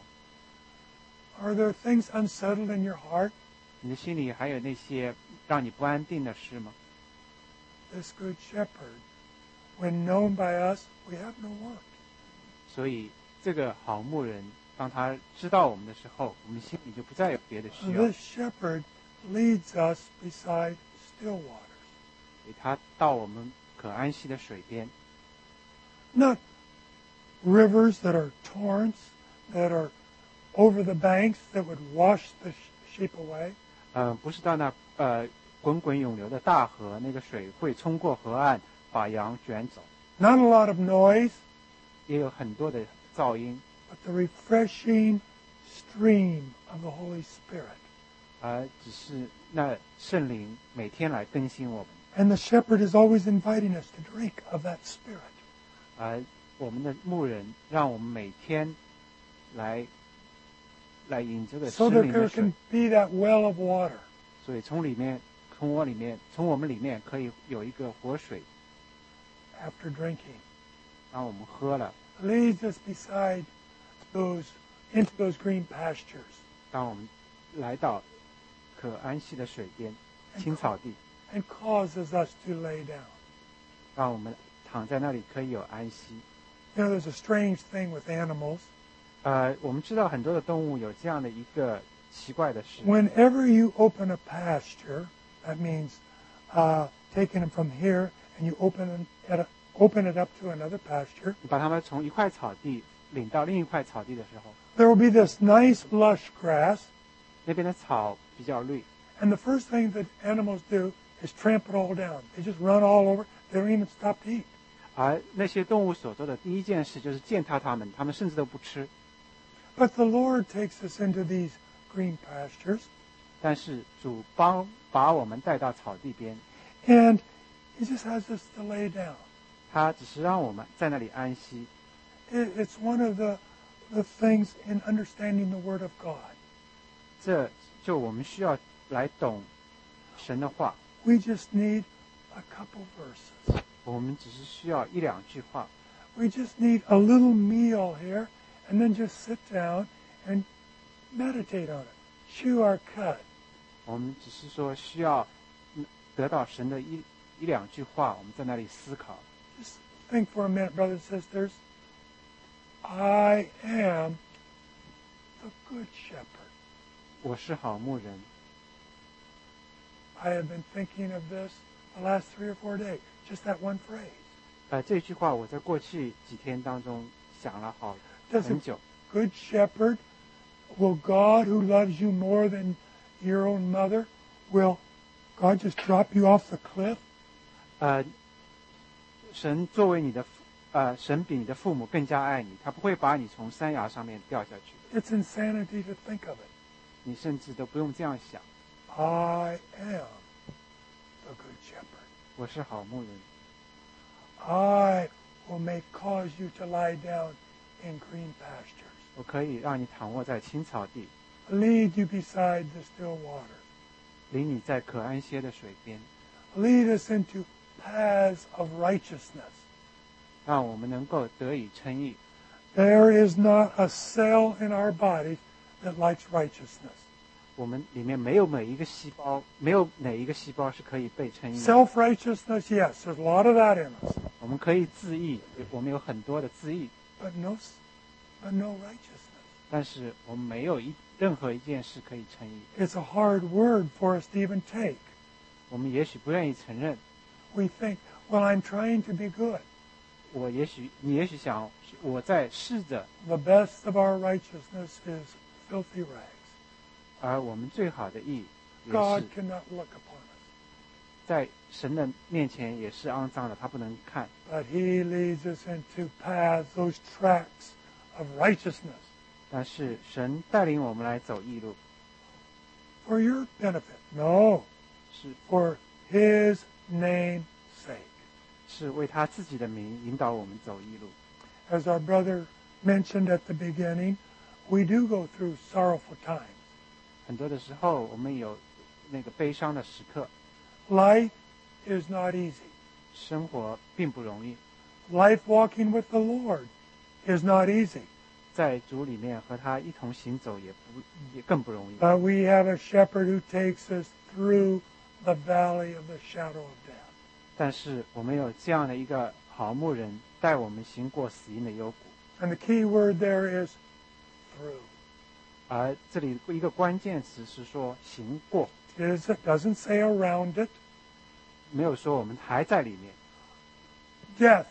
Are there things unsettled in your heart? 你的心里还有那些让你不安定的事吗？ This good shepherd, when known by us, we have no want. 所以这个好牧人，当他知道我们的时候，我们心里就不再有别的需要。 This shepherd leads us beside still waters. 所以他到我们可安息的水边， Not rivers that are torrents, that are over the banks, that would wash the sh- sheep away. 呃，不是到那呃滚滚涌流的大河，那个水会冲过河岸，把羊卷走， Not a lot of noise, 也有很多的噪音， but the refreshing stream of the Holy Spirit. 而只是那圣灵每天来更新我们， And the shepherd is always inviting us to drink of that Spirit. 而我们的牧人让我们每天来来饮这个 So 圣 that 灵 there 的水 can，be that well of water. 所以从里面，从我里面，从我们里面可以有一个活水， After drinking, 让我们喝了， leads us beside those, into those green pastures. 当我们来到可安息的水边、青草地， And causes us to lay down. 让我们躺在那里可以有安息。 You know, there's a strange thing with animals. 呃，我们知道很多的动物有这样的一个奇怪的事。 Whenever you open a pasture, that means uh, taking them from here and you open it, at a, open it up to another pasture. 你把它们从一块草地领到另一块草地的时候， There will be this nice lush grass, 那边的草比较绿， and the first thing that animals do is tramp it all down. They just run all over. They don't even stop to eat. 而那些动物所做的第一件事就是践踏它们，它们甚至都不吃。 But the Lord takes us into these green pastures, 但是主帮把我们带到草地边， and He just has us to lay down. 他只是让我们在那里安息。 It, it's one of the the things in understanding the Word of God. 这就我们需要来懂神的话， We just need a couple verses. 我们只是需要一两句话， We just need a little meal here, and then just sit down and meditate on it. Chew our cud. 我们只是说需要嗯得到神的一一两句话，我们在那里思考。 Just think for a minute, brothers and sisters. I am the good shepherd. 我是好牧人， I have been thinking of this the last three or four days. Just that one phrase. 呃，这句话我在过去几天当中想了好 Does 很 a 久。 good shepherd, will God who loves you more than your own mother, will God just drop you off the cliff? 呃，神作为你的父呃，神比你的父母更加爱你，他不会把你从山崖上面掉下去， It's insanity to think of it. 你甚至都不用这样想。 I am the good shepherd. 我是好牧人， I will make cause you to lie down in green pastures. 我可以让你躺卧在青草地， Lead you beside the still waters. 领你在可安歇的水边， Lead us into paths of righteousness. 让我们能够得以称义。 There is not a cell in our bodies that likes righteousness. 我们里面没有每一个细胞，没有哪一个细胞是可以被称义的。 Self-righteousness, yes, there's a lot of that in us. 我们可以自义，我们有很多的自义， But no, but no righteousness. 但是我们没有一任何一件事可以称义。 It's a hard word for us to even take. 我们也许不愿意承认， We think, well, I'm trying to be good. 我也许你也许想我在试着， The best of our righteousness is filthy rags. 而我们最好的义也 God 是 cannot look upon us. 在神的面前也是肮脏的，他不能看。 But He leads us into paths, those tracks of righteousness 但是神带领我们来走义路， for your benefit. No, 是 for His name's sake. 是为他自己的名引导我们走义路。 As our brother mentioned at the beginning, we do go through sorrowful times. 很多的时候，我们有那个悲伤的时刻， Life is not easy. 生活并不容易。 Life walking with the Lord is not easy. 在主里面和他一同行走也不也更不容易。 But we have a shepherd who takes us through the valley of the shadow of death. 但是我们有这样的一个好牧人，带我们行过死荫的幽谷。 And the key word there is through. 而这里一个关键词是说行过， It is- it doesn't say around it. 没有说我们还在里面。 Death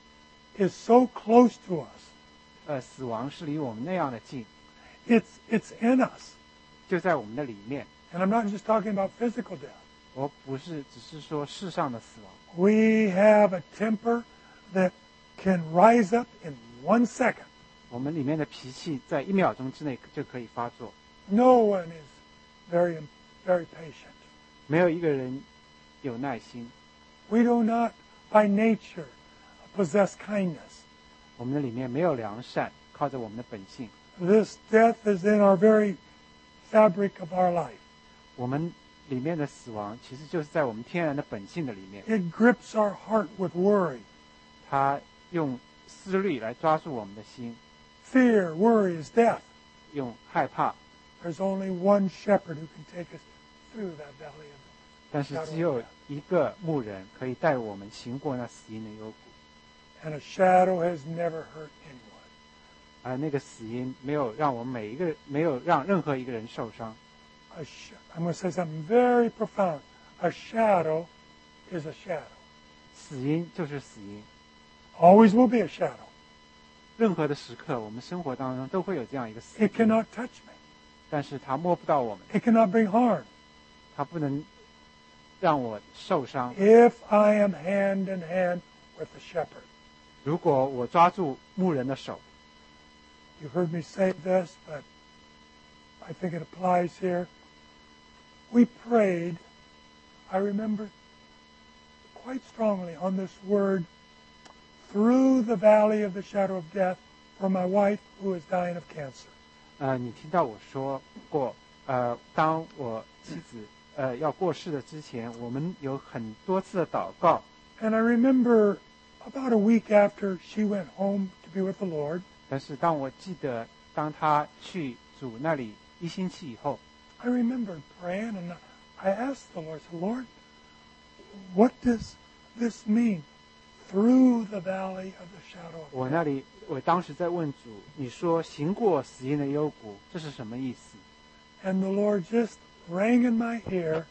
is so close to us. 呃，死亡是离我们那样的近， It's, it's in us. 就在我们的里面。 And I'm not just talking about physical death. 我不是只是说世上的死亡， We have a temper that can rise up in one second. 我们里面的脾气在一秒钟之内就可以发作。 No one is very, very patient. 没有一个人有耐心， We do not, by nature, possess kindness. 我们的里面没有良善，靠着我们的本性。 This death is in our very fabric of our life. 我们里面的死亡，其实就是在我们天然的本性的里面。 It grips our heart with worry. 他用思虑来抓住我们的心， Fear, worry is death. 用害怕。 There's only one shepherd who can take us through that valley of 但是只有一个牧人可以带我们行过那死荫的幽谷。 And a shadow has never hurt anyone. 而那个死荫没有让我们每一个没有让任何一个人受伤。 A sh- I'm going to say something very profound. A shadow is a shadow. 死荫就是死荫， Always will be a shadow. 任何的时刻，我们生活当中都会有这样一个死 It 荫， cannot touch me. 但是它摸不到我们， It cannot bring harm. 它不能让我受伤。 If I am hand in hand with the shepherd. 如果我抓住牧人的手， You heard me say this, but I think it applies here. We prayed, I remember quite strongly on this word, through the valley of the shadow of death, for my wife who is dying of cancer. 呃，你听到我说过，呃，当我妻子呃要过世的之前，我们有很多次的祷告。 And I remember about a week after she went home to be with the Lord, 但是当我记得，当他去主那里一星期以后， I remembered praying and I asked the Lord, I said, Lord, what does this mean? Through the valley of the shadow of 我 death. 那里，我当时在问主，你说行过死荫的幽谷，这是什么意思？ And the Lord just rang in my ear.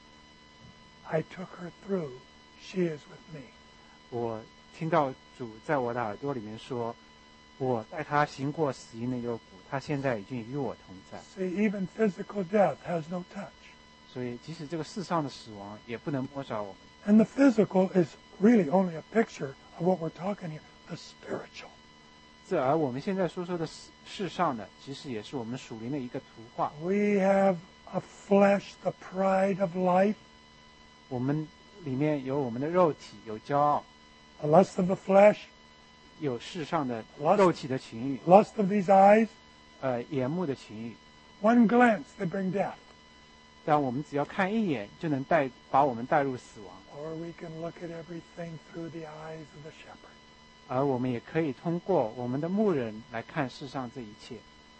I took her through. She is with me. 我听到主在我的耳朵里面说，我带他行过死荫的幽谷，他现在已经与我同在。 See, even physical death has no touch. 所以，即使这个世上的死亡，也不能摸着我们。 And the physical is really only a picture of what we're talking here, the spiritual. 这而我们现在所说的世世上的，其实也是我们属灵的一个图画。 We have a flesh, the pride of life, 我们里面有我们的肉体，有骄傲， the lust of the flesh, 有世上的 Lust 肉体的情欲， lust of these eyes. 呃，眼目的情欲。 One glance, they bring death. 但我们只要看一眼，就能带把我们带入死亡。 Or we can look at everything through the eyes of the shepherd. 而我们也可以通过我们的牧人来看世上这一切。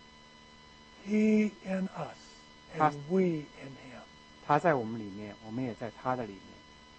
He in us, and Pas- we in him. 他在我们里面，我们也在他的里面。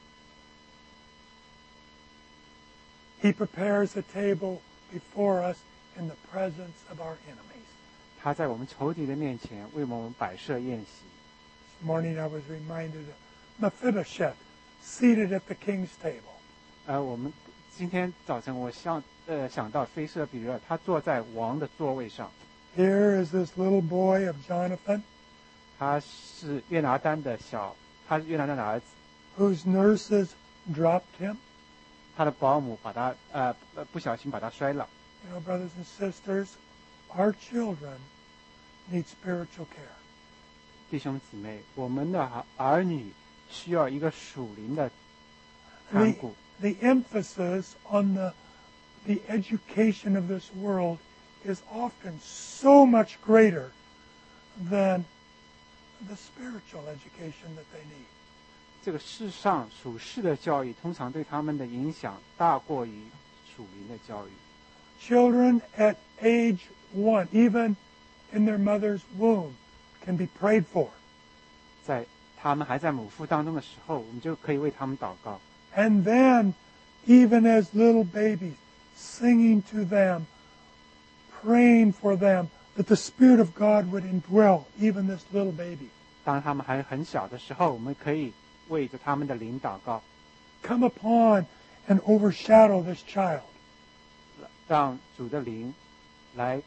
He prepares a table before us in the presence of our enemies. 他在我们仇敌的面前为我们摆设宴席。 This morning I was reminded of Mephibosheth seated at the king's table. 呃，我们今天早晨我想呃想到菲舍比勒，他坐在王的座位上。 Here is this little boy of Jonathan, 他是约拿丹的小，他是约拿丹的儿子。 whose nurses dropped him. 他的保姆把他呃呃不小心把他摔了。 You know, brothers and sisters, our children need spiritual care. 弟兄姊妹，我们的儿儿女需要一个属灵的 The, 看顾。 the emphasis on the, the education of this world is often so much greater than the spiritual education that they need. 这个世上属世的教育，通常对他们的影响大过于属灵的教育。 Children at age one, even in their mother's womb, can be prayed for. 在他们还在母腹当中的时候，我们就可以为他们祷告。 And then, even as little babies, singing to them, praying for them, that the Spirit of God would indwell even this little baby. 当他们还很小的时候，我们可以为着他们的灵祷告， Come upon and overshadow this child. 让主的灵来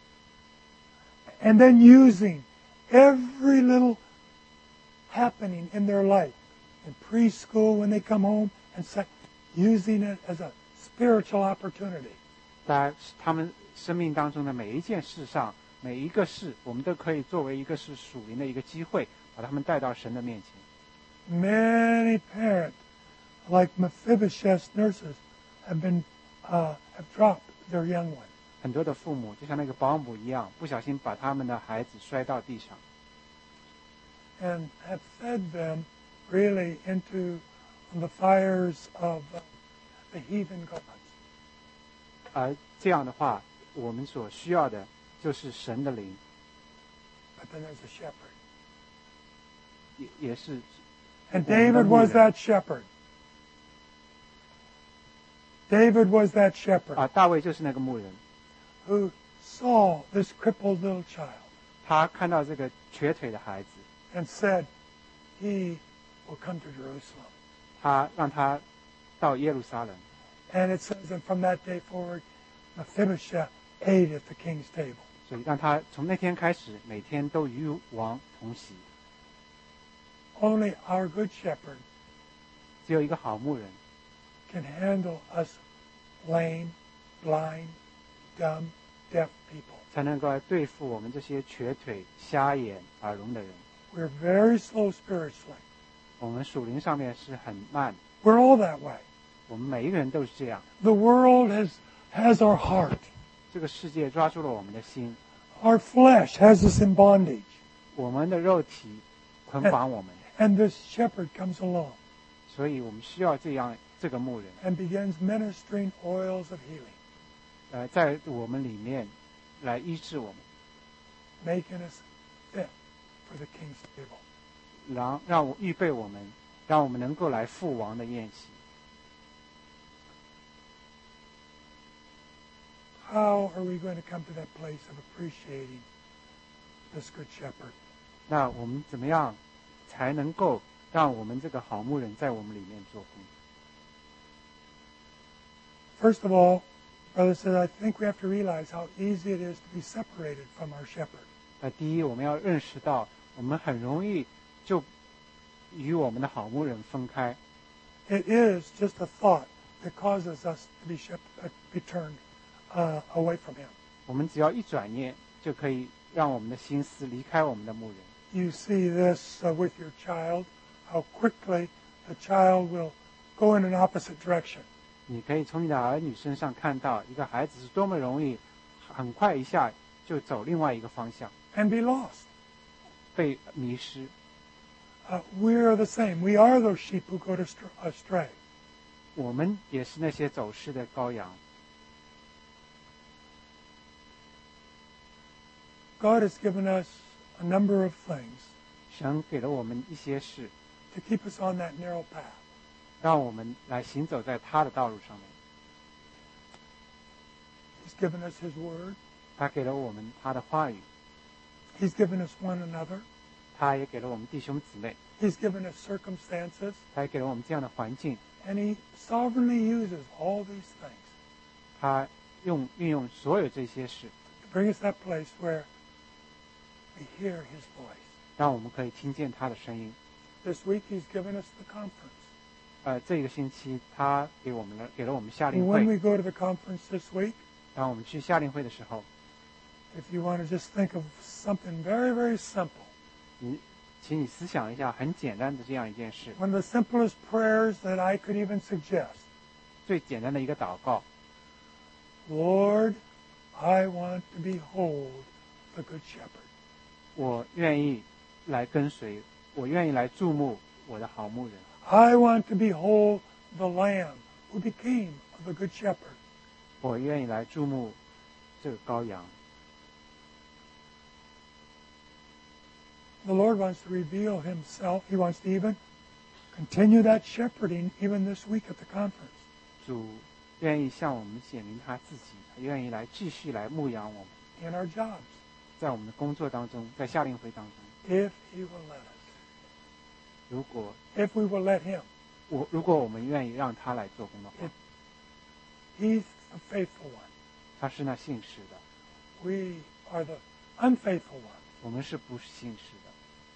And then using every little happening in their life, in preschool when they come home, and say, using it as a spiritual opportunity. 在他们生命当中的每一件事上，每一个事，我们都可以作为一个是属灵的一个机会，把他们带到神的面前。 Many parents, like Mephibosheth's nurses, have been uh, have dropped their young ones. 很多的父母就像那个保姆一样，不小心把他们的孩子摔到地上， And have fed them really into the fires of uh, the heathen gods. 而这样的话，我们所需要的就是神的灵， But then there's a shepherd. 也也是。 And David was that shepherd. David was that shepherd 啊，大卫就是那个牧人， who saw this crippled little child 他看到这个瘸腿的孩子， and said, he will come to Jerusalem. 他让他到耶路撒冷。 And it says that from that day forward, Mephibosheth ate at the king's table. 所以让他从那天开始，每天都与王同席。 Only our good shepherd 只有一个好牧人 can handle us lame, blind, dumb, deaf people. 才能够来对付我们这些瘸腿、瞎眼、耳聋的人。 We're very slow spiritually. 我们属灵上面是很慢， We're all that way. 我们每一个人都是这样。 The world has, has our heart. 这个世界抓住了我们的心， Our flesh has us in bondage. 我们的肉体捆绑我们， And this shepherd comes along 所以我们需要这样这个牧人， and begins ministering oils of healing, 呃，在我们里面来医治我们， making us fit for the king's table. 让让我预备我们，让我们能够来父王的宴席。 How are we going to come to that place of appreciating this good shepherd? 那我们怎么样才能够让我们这个好牧人在我们里面做工？ First of all, Brother said, I think we have to realize how easy it is to be separated from our shepherd. 那第一，我们要认识到，我们很容易就与我们的好牧人分开。 It is just a thought that causes us to be, shep- uh, be turned uh, away from him. 我们只要一转念，就可以让我们的心思离开我们的牧人。 You see this uh, with your child, how quickly the child will go in an opposite direction. 你可以从你的儿女身上看到，一个孩子是多么容易，很快一下就走另外一个方向， And be lost. 被迷失。 Uh, we are the same. We are those sheep who go to str- astray. 我们也是那些走失的羔羊。 God has given us a number of things 神给了我们一些事， to keep us on that narrow path. 让我们来行走在他的道路上面。 He's given us His Word. 他给了我们他的话语， He's given us one another. 他也给了我们弟兄姊妹， He's given us circumstances. 他也给了我们这样的环境。 And He sovereignly uses all these things 他用运用所有这些事， to bring us that place where we hear His voice. 让我们可以听见他的声音。 This week He's given us the conference. 呃，这个星期他给我们了，给了我们夏令 And when 会。 we go to the conference this week, 当我们去夏令会的时候， if you want to just think of something very, very simple, 你，请你思想一下很简单的这样一件事， one of the simplest prayers that I could even suggest. 最简单的一个祷告。 Lord, I want to behold the Good Shepherd. 我愿意来跟随，我愿意来注目我的好牧人。 I want to behold the Lamb who became the Good Shepherd. 我愿意来注目这个羔羊。 The Lord wants to reveal Himself. He wants to even continue that shepherding even this week at the conference. 主愿意向我们显明他自己，他愿意来继续来牧养我们， In our jobs, 在我们的工作当中，在夏令会当中。 if He will let us. 如果 If we will let Him. 我如果我们愿意让他来做工的话， He's the faithful one. 他是那信实的， We are the unfaithful one. 我们是不是信实的？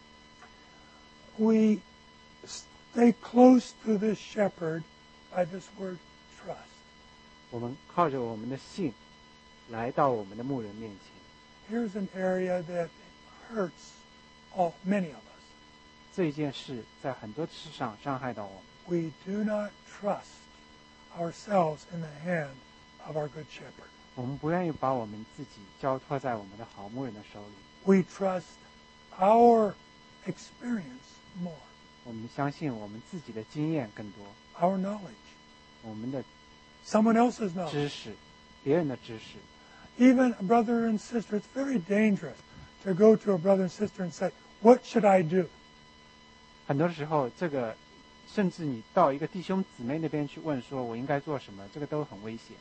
We stay close to this shepherd by this word trust. 我们靠着我们的信，来到我们的牧人面前。 Here's an area that hurts all many of us. 这一件事在很多事上伤害到我们。 We do not trust ourselves in the hand of our good shepherd. 我们不愿意把我们自己交托在我们的好牧人的手里， We trust our experience more, 我们相信我们自己的经验更多， our knowledge, 我们的 someone else's knowledge. 知识，别人的知识。 Even a brother and sister, it's very dangerous to go to a brother and sister and say, what should I do? 很多时候，这个甚至你到一个弟兄姊妹那边去问说我应该做什么，这个都很危险。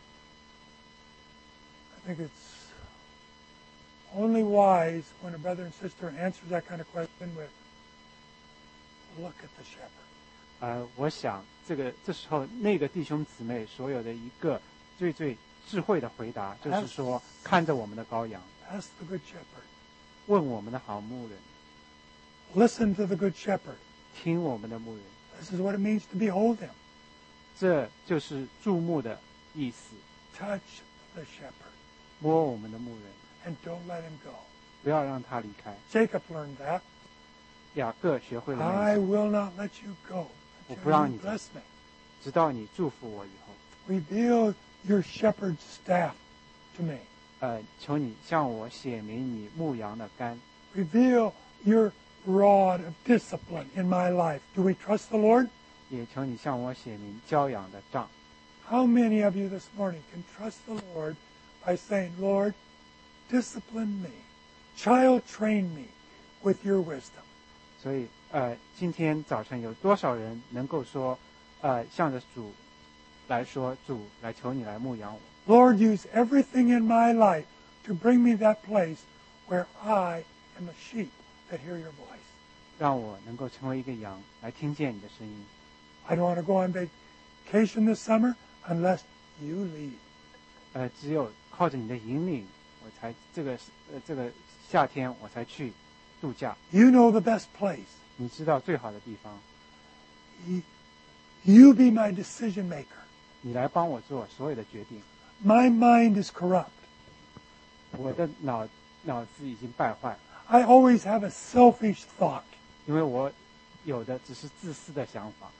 I think it's only wise when a brother and sister answers that kind of question with, look at the shepherd. 呃，我想这个这时候那个弟兄姊妹所有的一个最最智慧的回答，就是说看着我们的羔羊， Ask the good shepherd. 问我们的好牧人， Listen to the good shepherd. 听我们的牧人， This is what it means to behold him. 这就是注目的意思。 Touch the shepherd 摸我们的牧人， and don't let him go. 不要让他离开。 Jacob learned that. 雅各学会了那 I 一 will not let you go 我 until 不让 you 你走， bless me. 直到你祝福我以后。 Reveal your shepherd's staff to me. 呃，求你向我显明你牧羊的竿， Reveal your rod of discipline in my life. Do we trust the Lord? 也求你向我显明教养的杖。 How many of you this morning can trust the Lord by saying, Lord, discipline me, child train me with your wisdom? 所以，呃，今天早晨有多少人能够说，呃，向着主来说，主来求你来牧养我。 Lord, use everything in my life to bring me that place where I am a sheep that hear your voice. 让我能够成为一个羊，来听见你的声音。 I don't want to go on vacation this summer unless you lead. 呃，只有靠着你的引领，我才这个呃这个夏天我才去度假。 You know the best place. 你知道最好的地方， You- You be my decision maker. 你来帮我做所有的决定。 My mind is corrupt. 我的脑脑子已经败坏， I always have a selfish thought. 因为我有的只是自私的想法。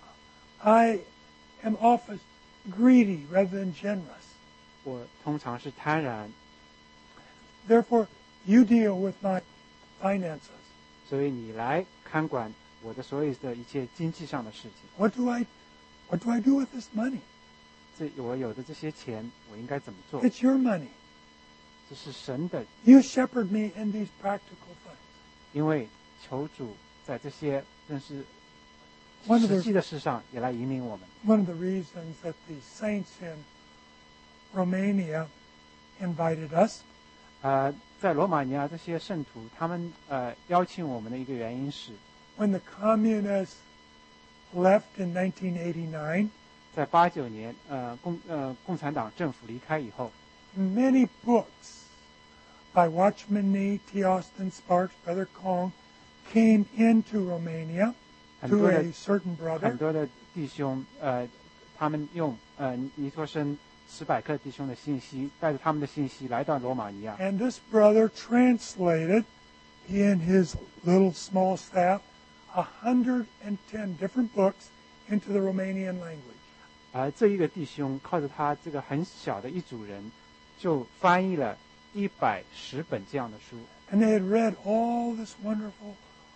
I am often greedy rather than generous. 我通常是贪婪， Therefore, you deal with my finances. 所以你来看管我的所有的一切经济上的事情。 What do I, what do I do with this money? 这我有的这些钱，我应该怎么做？ It's your money. 这是神的， You shepherd me in these practical things. 因为求主在这些真是 One of 实 the 际的事上也来引领我们。 one of the reasons that the saints in Romania invited us 呃，在罗马尼亚这些圣徒，他们呃邀请我们的一个原因是 when the communists left in nineteen eighty-nine. 在八九年，呃共呃共产党政府离开以后， Many books by Watchman Nee, T. Austin Sparks, Brother Kong came into Romania 很 to 多的 a certain 很 brother. 多的弟兄，呃，他们用呃尼托生史百克弟兄的信息，带着他们的信息来到罗马尼亚。 And this brother translated, he and his little small staff, one hundred ten different books into the Romanian language. 而这一个弟兄靠着他这个很小的一组人，就翻译了一百十本这样的书。 And they had read all this wonderful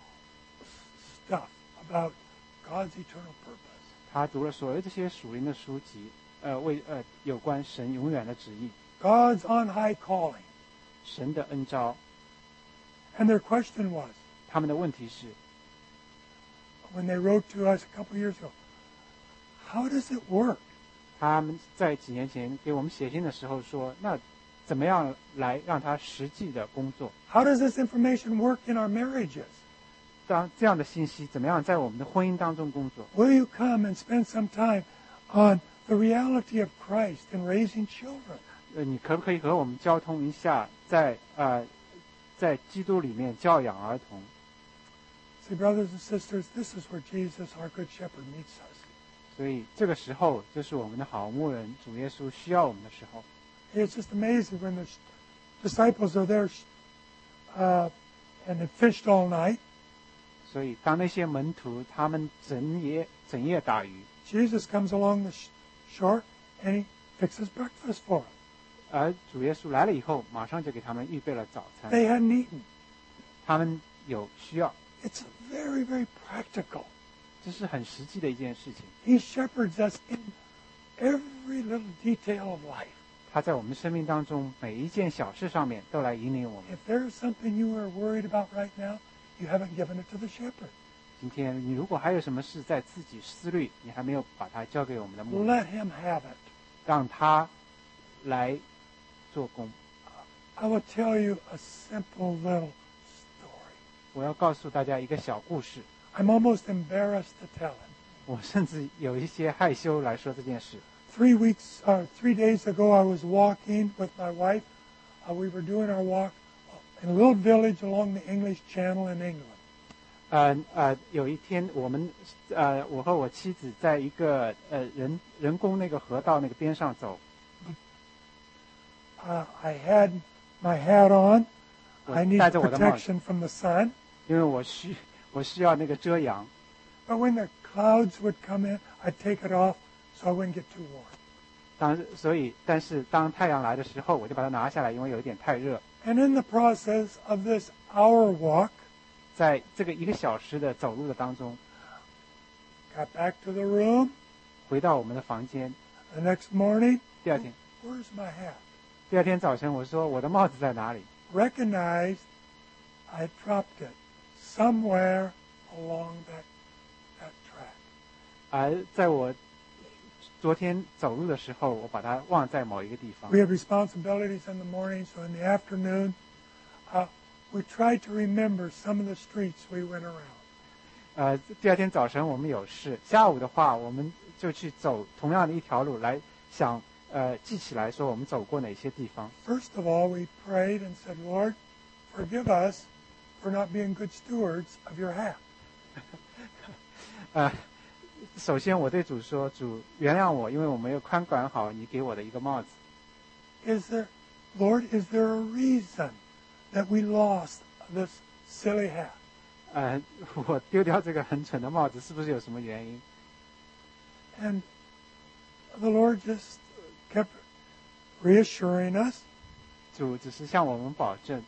stuff about God's eternal purpose. 他读了所有这些属灵的书籍，呃，为呃有关神永远的旨意、 God's on high calling. 神的恩召。 And their question was, 他们的问题是， when they wrote to us a couple years ago, how does it work? 他们在几年前给我们写信的时候说，那怎么样来让他实际的工作？ How does this information work in our marriages? 当这样的信息怎么样在我们的婚姻当中工作？ Will you come and spend some time on the reality of Christ and raising children? 呃，你可不可以和我们交通一下在，呃在基督里面教养儿童？ See, brothers and sisters, this is where Jesus, our good shepherd, meets us. 所以这个时候就是我们的好牧人主耶稣需要我们的时候。 It's just amazing when the disciples are there uh, and they fished all night. 所以当那些门徒他们整夜整夜打鱼， Jesus comes along the sh- shore and he fixes breakfast for them. 而主耶稣来了以后，马上就给他们预备了早餐。 They hadn't eaten. 他们有需要， It's very, very practical. 这是很实际的一件事情。 He shepherds us in every little detail of life. 他在我们生命当中每一件小事上面都来引领我们。 If there's something you are worried about right now, you haven't given it to the shepherd. 今天你如果还有什么事在自己思虑，你还没有把它交给我们的牧人， Let him have it. 让他来做工。 I will tell you a simple little story. 我要告诉大家一个小故事， I'm almost embarrassed to tell it. 我甚至有一些害羞来说这件事。 Three weeks, uh, three days ago, I was walking with my wife. Uh, we were doing our walk in a little village along the English Channel in England. 呃呃，有一天我们呃，我和我妻子在一个呃人人工那个河道那个边上走。 Uh, I had my hat on. 我 I need 戴着我的帽子， protection from the sun. 因为我需我需要那个遮阳。 But when the clouds would come in, I'd take it off so I wouldn't get too warm. 当所以，但是当太阳来的时候，我就把它拿下来，因为有一点太热。 And in the process of this hour walk, 在这个一个小时的走路的当中， got back to the room. 回到我们的房间。 The next morning, 第二天， where's my hat? 第二天早晨，我说我的帽子在哪里？ Recognized I dropped it somewhere along that that track. 而在我昨天走路的时候，我把它忘在某一个地方 We。had responsibilities in the morning, so in the afternoon, uh, we tried to remember some of the streets we went around. 呃，第二天早晨我们有事，下午的话我们就去走同样的一条路，来想呃记起来说我们走过哪些地方。 First of all, we prayed and said, Lord, forgive us for not being good stewards of your hat. 呃，首先我对主说，主原谅我，因为我没有看管好你给我的一个帽子。 Is there, Lord, is there a reason that we lost this silly hat? 呃，我丢掉这个很蠢的帽子，是不是有什么原因？ And the Lord just kept reassuring us. 主只是向我们保证。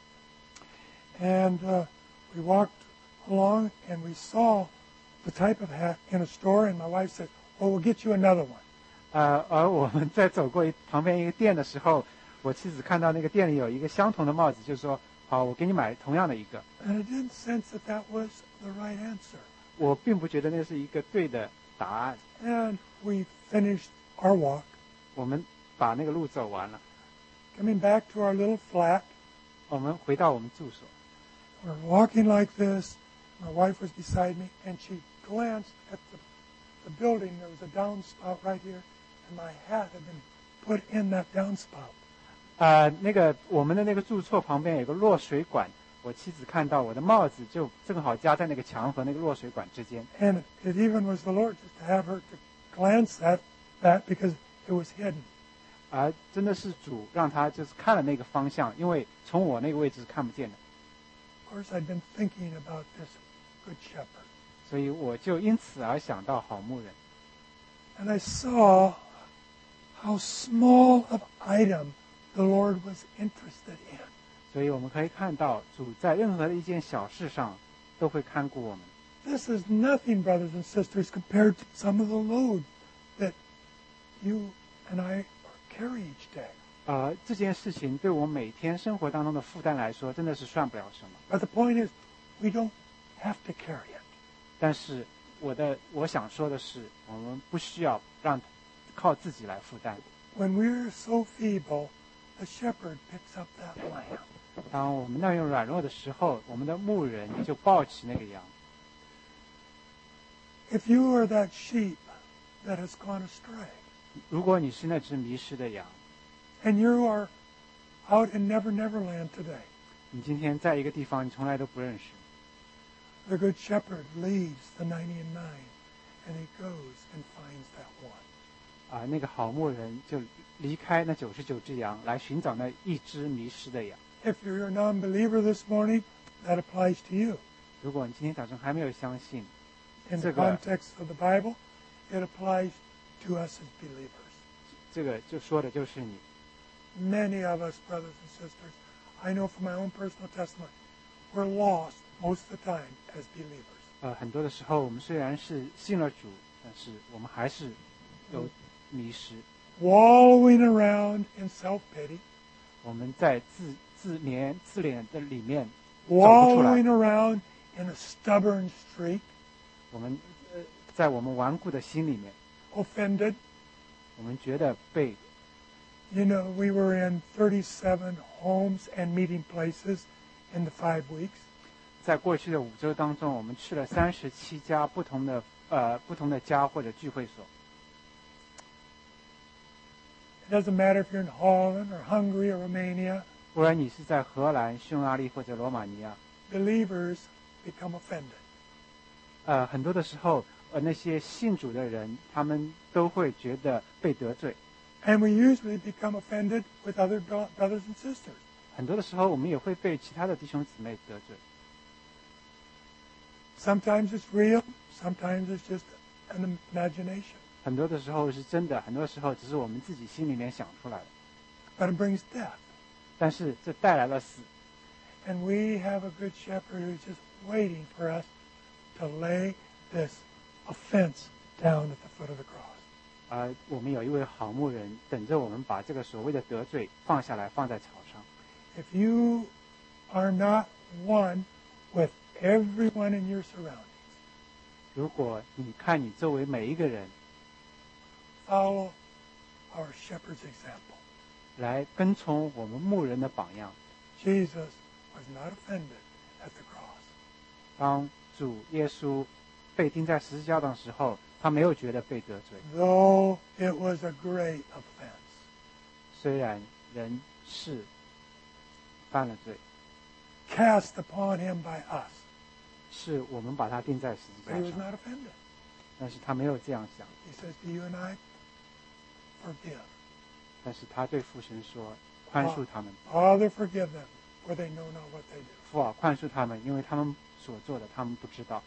And uh, we walked along and we saw the type of hat in a store. And my wife said, well, we'll get you another one. 呃，而我们在走过一旁边一个店的时候，我妻子看到那个店里有一个相同的帽子，就说：“好，我给你买同样的一个。” And I didn't sense that that was the right answer. 我并不觉得那是一个对的答案。 And we finished our walk. 我们把那个路走完了， Coming back to our little flat, 我们回到我们住所。 we're walking like this. My wife was beside me, and she glanced at the, the building. There was a downspout right here, and my hat had been put in that downspout. 呃，那个我们的那个住处旁边有个落水管，我妻子看到我的帽子就正好夹在那个墙和那个落水管之间。 And it even was the Lord just to have her to glance at that because it was hidden. 而真的是主让他就是看了那个方向，因为从我那个位置是看不见的， Of course, I'd been thinking about this good shepherd. 所以我就因此而想到好牧人。 And I saw how small of item the Lord was interested in. 所以我们可以看到，主在任何的一件小事上都会看顾我们。 This is nothing, brothers and sisters, compared to some of the load that you and I carry each day. 呃，这件事情对我每天生活当中的负担来说，真的是算不了什么。 But the point is, we don't have to carry it. 但是我的我想说的是，我们不需要让靠自己来负担。 When we're so feeble, the shepherd picks up that lamb. 当我们那样软弱的时候，我们的牧人就抱起那个羊。 If you are that sheep that has gone astray, 如果你是那只迷失的羊， and you are out in Never Never Land today, 你今天在一个地方你从来都不认识， the good shepherd leaves the ninety-nine, and he goes and finds that one. 啊，那个好牧人就离开那九十九只羊，来寻找那一只迷失的羊。 If you're a non-believer this morning, that applies to you. 如果你今天早上还没有相信， In the 这个 context of the Bible, it applies to us as believers. 这个就说的就是你。 Many of us, brothers and sisters, I know from my own personal testimony, we're lost most of the time as believers. 呃，很多的时候我们虽然是信了主，但是我们还是有迷失。 Wallowing around in self-pity, 我们在自自怜自怜的里面走不出来， wallowing around in a stubborn streak, 我们呃在我们顽固的心里面， offended. 我们觉得被 You know, we were in thirty-seven homes and meeting places in the five weeks. 在过去的五周当中，我们去了三十七家不同的呃不同的家或者聚会所。 It doesn't matter if you're in Holland or Hungary or Romania. 不然你是在荷兰、匈牙利或者罗马尼亚， Believers become offended. 呃，很多的时候，呃，那些信主的人，他们都会觉得被得罪。 And we usually become offended with other do- brothers and sisters. 很多的时候，我们也会被其他的弟兄姊妹得罪。 Sometimes it's real, sometimes it's just an imagination. 很多的时候是真的，很多时候只是我们自己心里面想出来的。 But it brings death. 但是这带来了死。 And we have a good shepherd who's just waiting for us to lay this offense down at the foot of the cross. 而我们有一位好牧人，等着我们把这个所谓的得罪放下来，放在草上。 If you are not one with everyone in your surroundings, 如果你看你周围每一个人 follow our shepherd's example. 来跟从我们牧人的榜样， Jesus was not offended at the cross. 当主耶稣被钉在十字架的时候，他没有觉得被得罪， Though it was a great offense. 虽然人是犯了罪， Cast upon him by us. 是我们把他钉在十字 But 架 he was 上， not offended. 但是他没有这样想， He says to you and I, forgive. 但是他对父神说：“宽恕他们， Father, forgive them, for they know not what they do. 父啊，宽恕他们，因为他们所做的，他们不知道。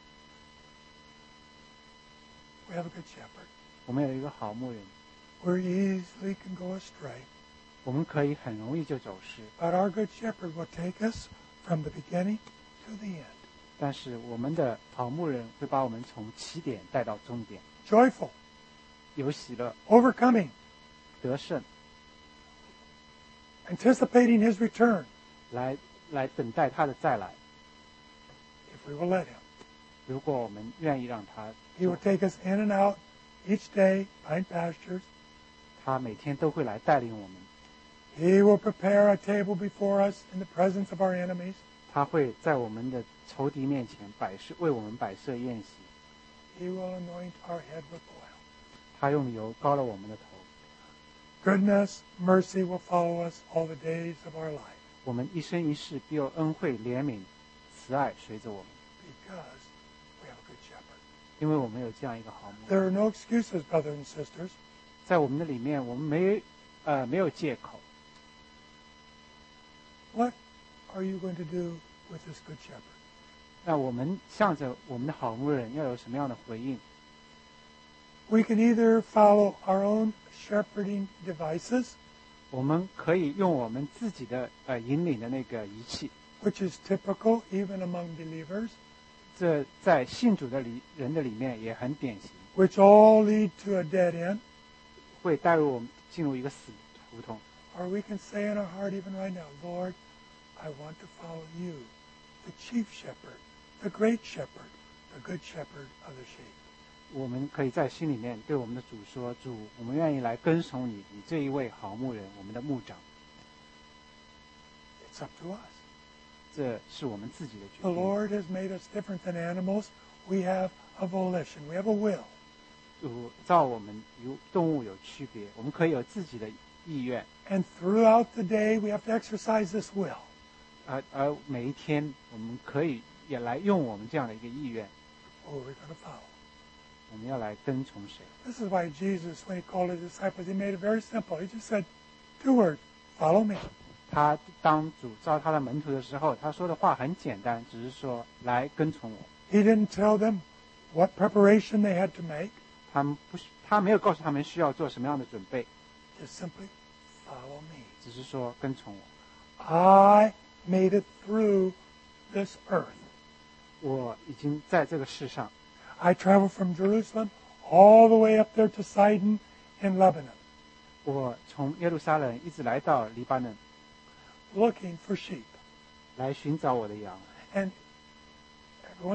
We have a good shepherd. ” 我们有一个好牧人， We easily can go astray, 我们可以很容易就走失， but our good shepherd will take us from the beginning to the end. 但是我们的好牧人会把我们从起点带到终点， Joyful, 有喜乐、 overcoming, 得胜， anticipating his return, 来来等待他的再来。 if we will let him. 如果我们愿意让他 He will take us in and out each day, find pastures. 他每天都会来带领我们， He will prepare a table before us in the presence of our enemies. 他会在我们的仇敌面前摆设，为我们摆设宴席。 He will anoint our head with oil. 他用油膏了我们的头， Goodness, mercy will follow us all the days of our life 我们一生一世必有恩惠、怜悯、慈爱随着我们， because we have a good shepherd. 因为我们有这样一个好牧人。 There are no excuses, brothers and sisters. 在我们的里面，我们没呃没有借口。 What are you going to do with this good shepherd? 那我们向着我们的好牧人要有什么样的回应？ We can either follow our own shepherding devices, 我们可以用我们自己的呃引领的那个仪器， which is typical even among believers, 这在信主的里人的里面也很典型， which all lead to a dead end. 会带入我们进入一个死胡同。 Or we can say in our heart even right now, Lord, I want to follow you, the chief shepherd, the great shepherd, the good shepherd of the sheep. 我们可以在心里面对我们的主说：“主，我们愿意来跟从你，你这一位好牧人，我们的牧长。 It's up to us. ” 这是我们自己的决 The 定。 Lord has made us different than animals. We have a volition. We have a will. 主造我们与动物有区别，我们可以有自己的意愿， And throughout the day, we have to exercise this will. 而而每一天我们可以也来用我们这样的一个意愿， Who are we going to follow? 我们要来跟从谁？ This is why Jesus, when he called his disciples, he made it very simple. He just said two words, follow me. 他当主召他的门徒的时候，他说的话很简单，只是说来跟从我。 He didn't tell them what preparation they had to make. 他们不是，他没有告诉他们需要做什么样的准备， Just simply follow me. 只是说跟从我。 I made it through this earth. 我已经在这个世上， I traveled from Jerusalem all the way up there to Sidon in Lebanon, 我从耶路撒冷一直来到黎巴嫩， looking for sheep. 来寻找我的羊。 And every once in a while,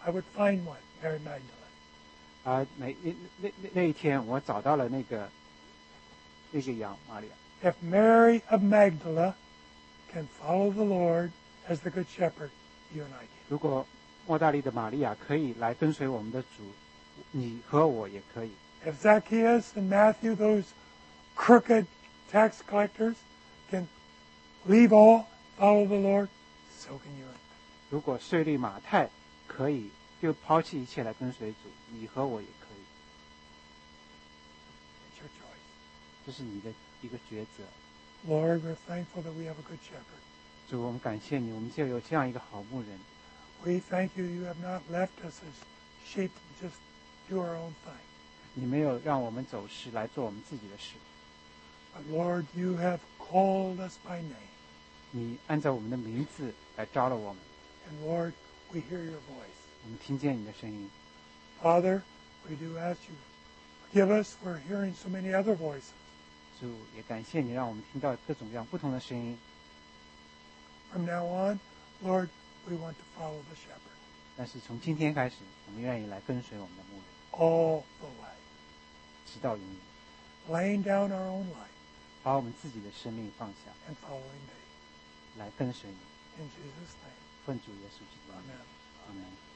I would find one, Mary Magdalene. 而每一那那那一天，我找到了那个那个羊玛利亚。 If Mary of Magdala can follow the Lord as the Good Shepherd, you and I can. 如果莫大利的玛利亚可以来跟随我们的主，你和我也可以。 If Zacchaeus and Matthew, those crooked tax collectors, can leave all, follow the Lord, so can you and I. 如果税吏马太可以就抛弃一切来跟随主，你和我也可以。 It's your choice. 这是你的一个抉择。 Lord, we're thankful that we have a good shepherd. 主，我们感谢你，我们就有这样一个好牧人。 We thank you, you have not left us as sheep to just do our own thing. 你没有让我们走失来做我们自己的事， But Lord, you have called us by name. 你按照我们的名字来招了我们， And Lord, we hear your voice. 我们听见你的声音。 Father, we do ask you, forgive us for hearing so many other voices. 主也感谢你，让我们听到各种各样不同的声音。 From now on, Lord, we want to follow the shepherd 但是从今天开始，我们愿意来跟随我们的牧人， all the way, 直到永远， laying down our own life 把我们自己的生命放下， and following thee. 来跟随你。 In Jesus' name, 奉主耶稣基督的名， amen. 阿门。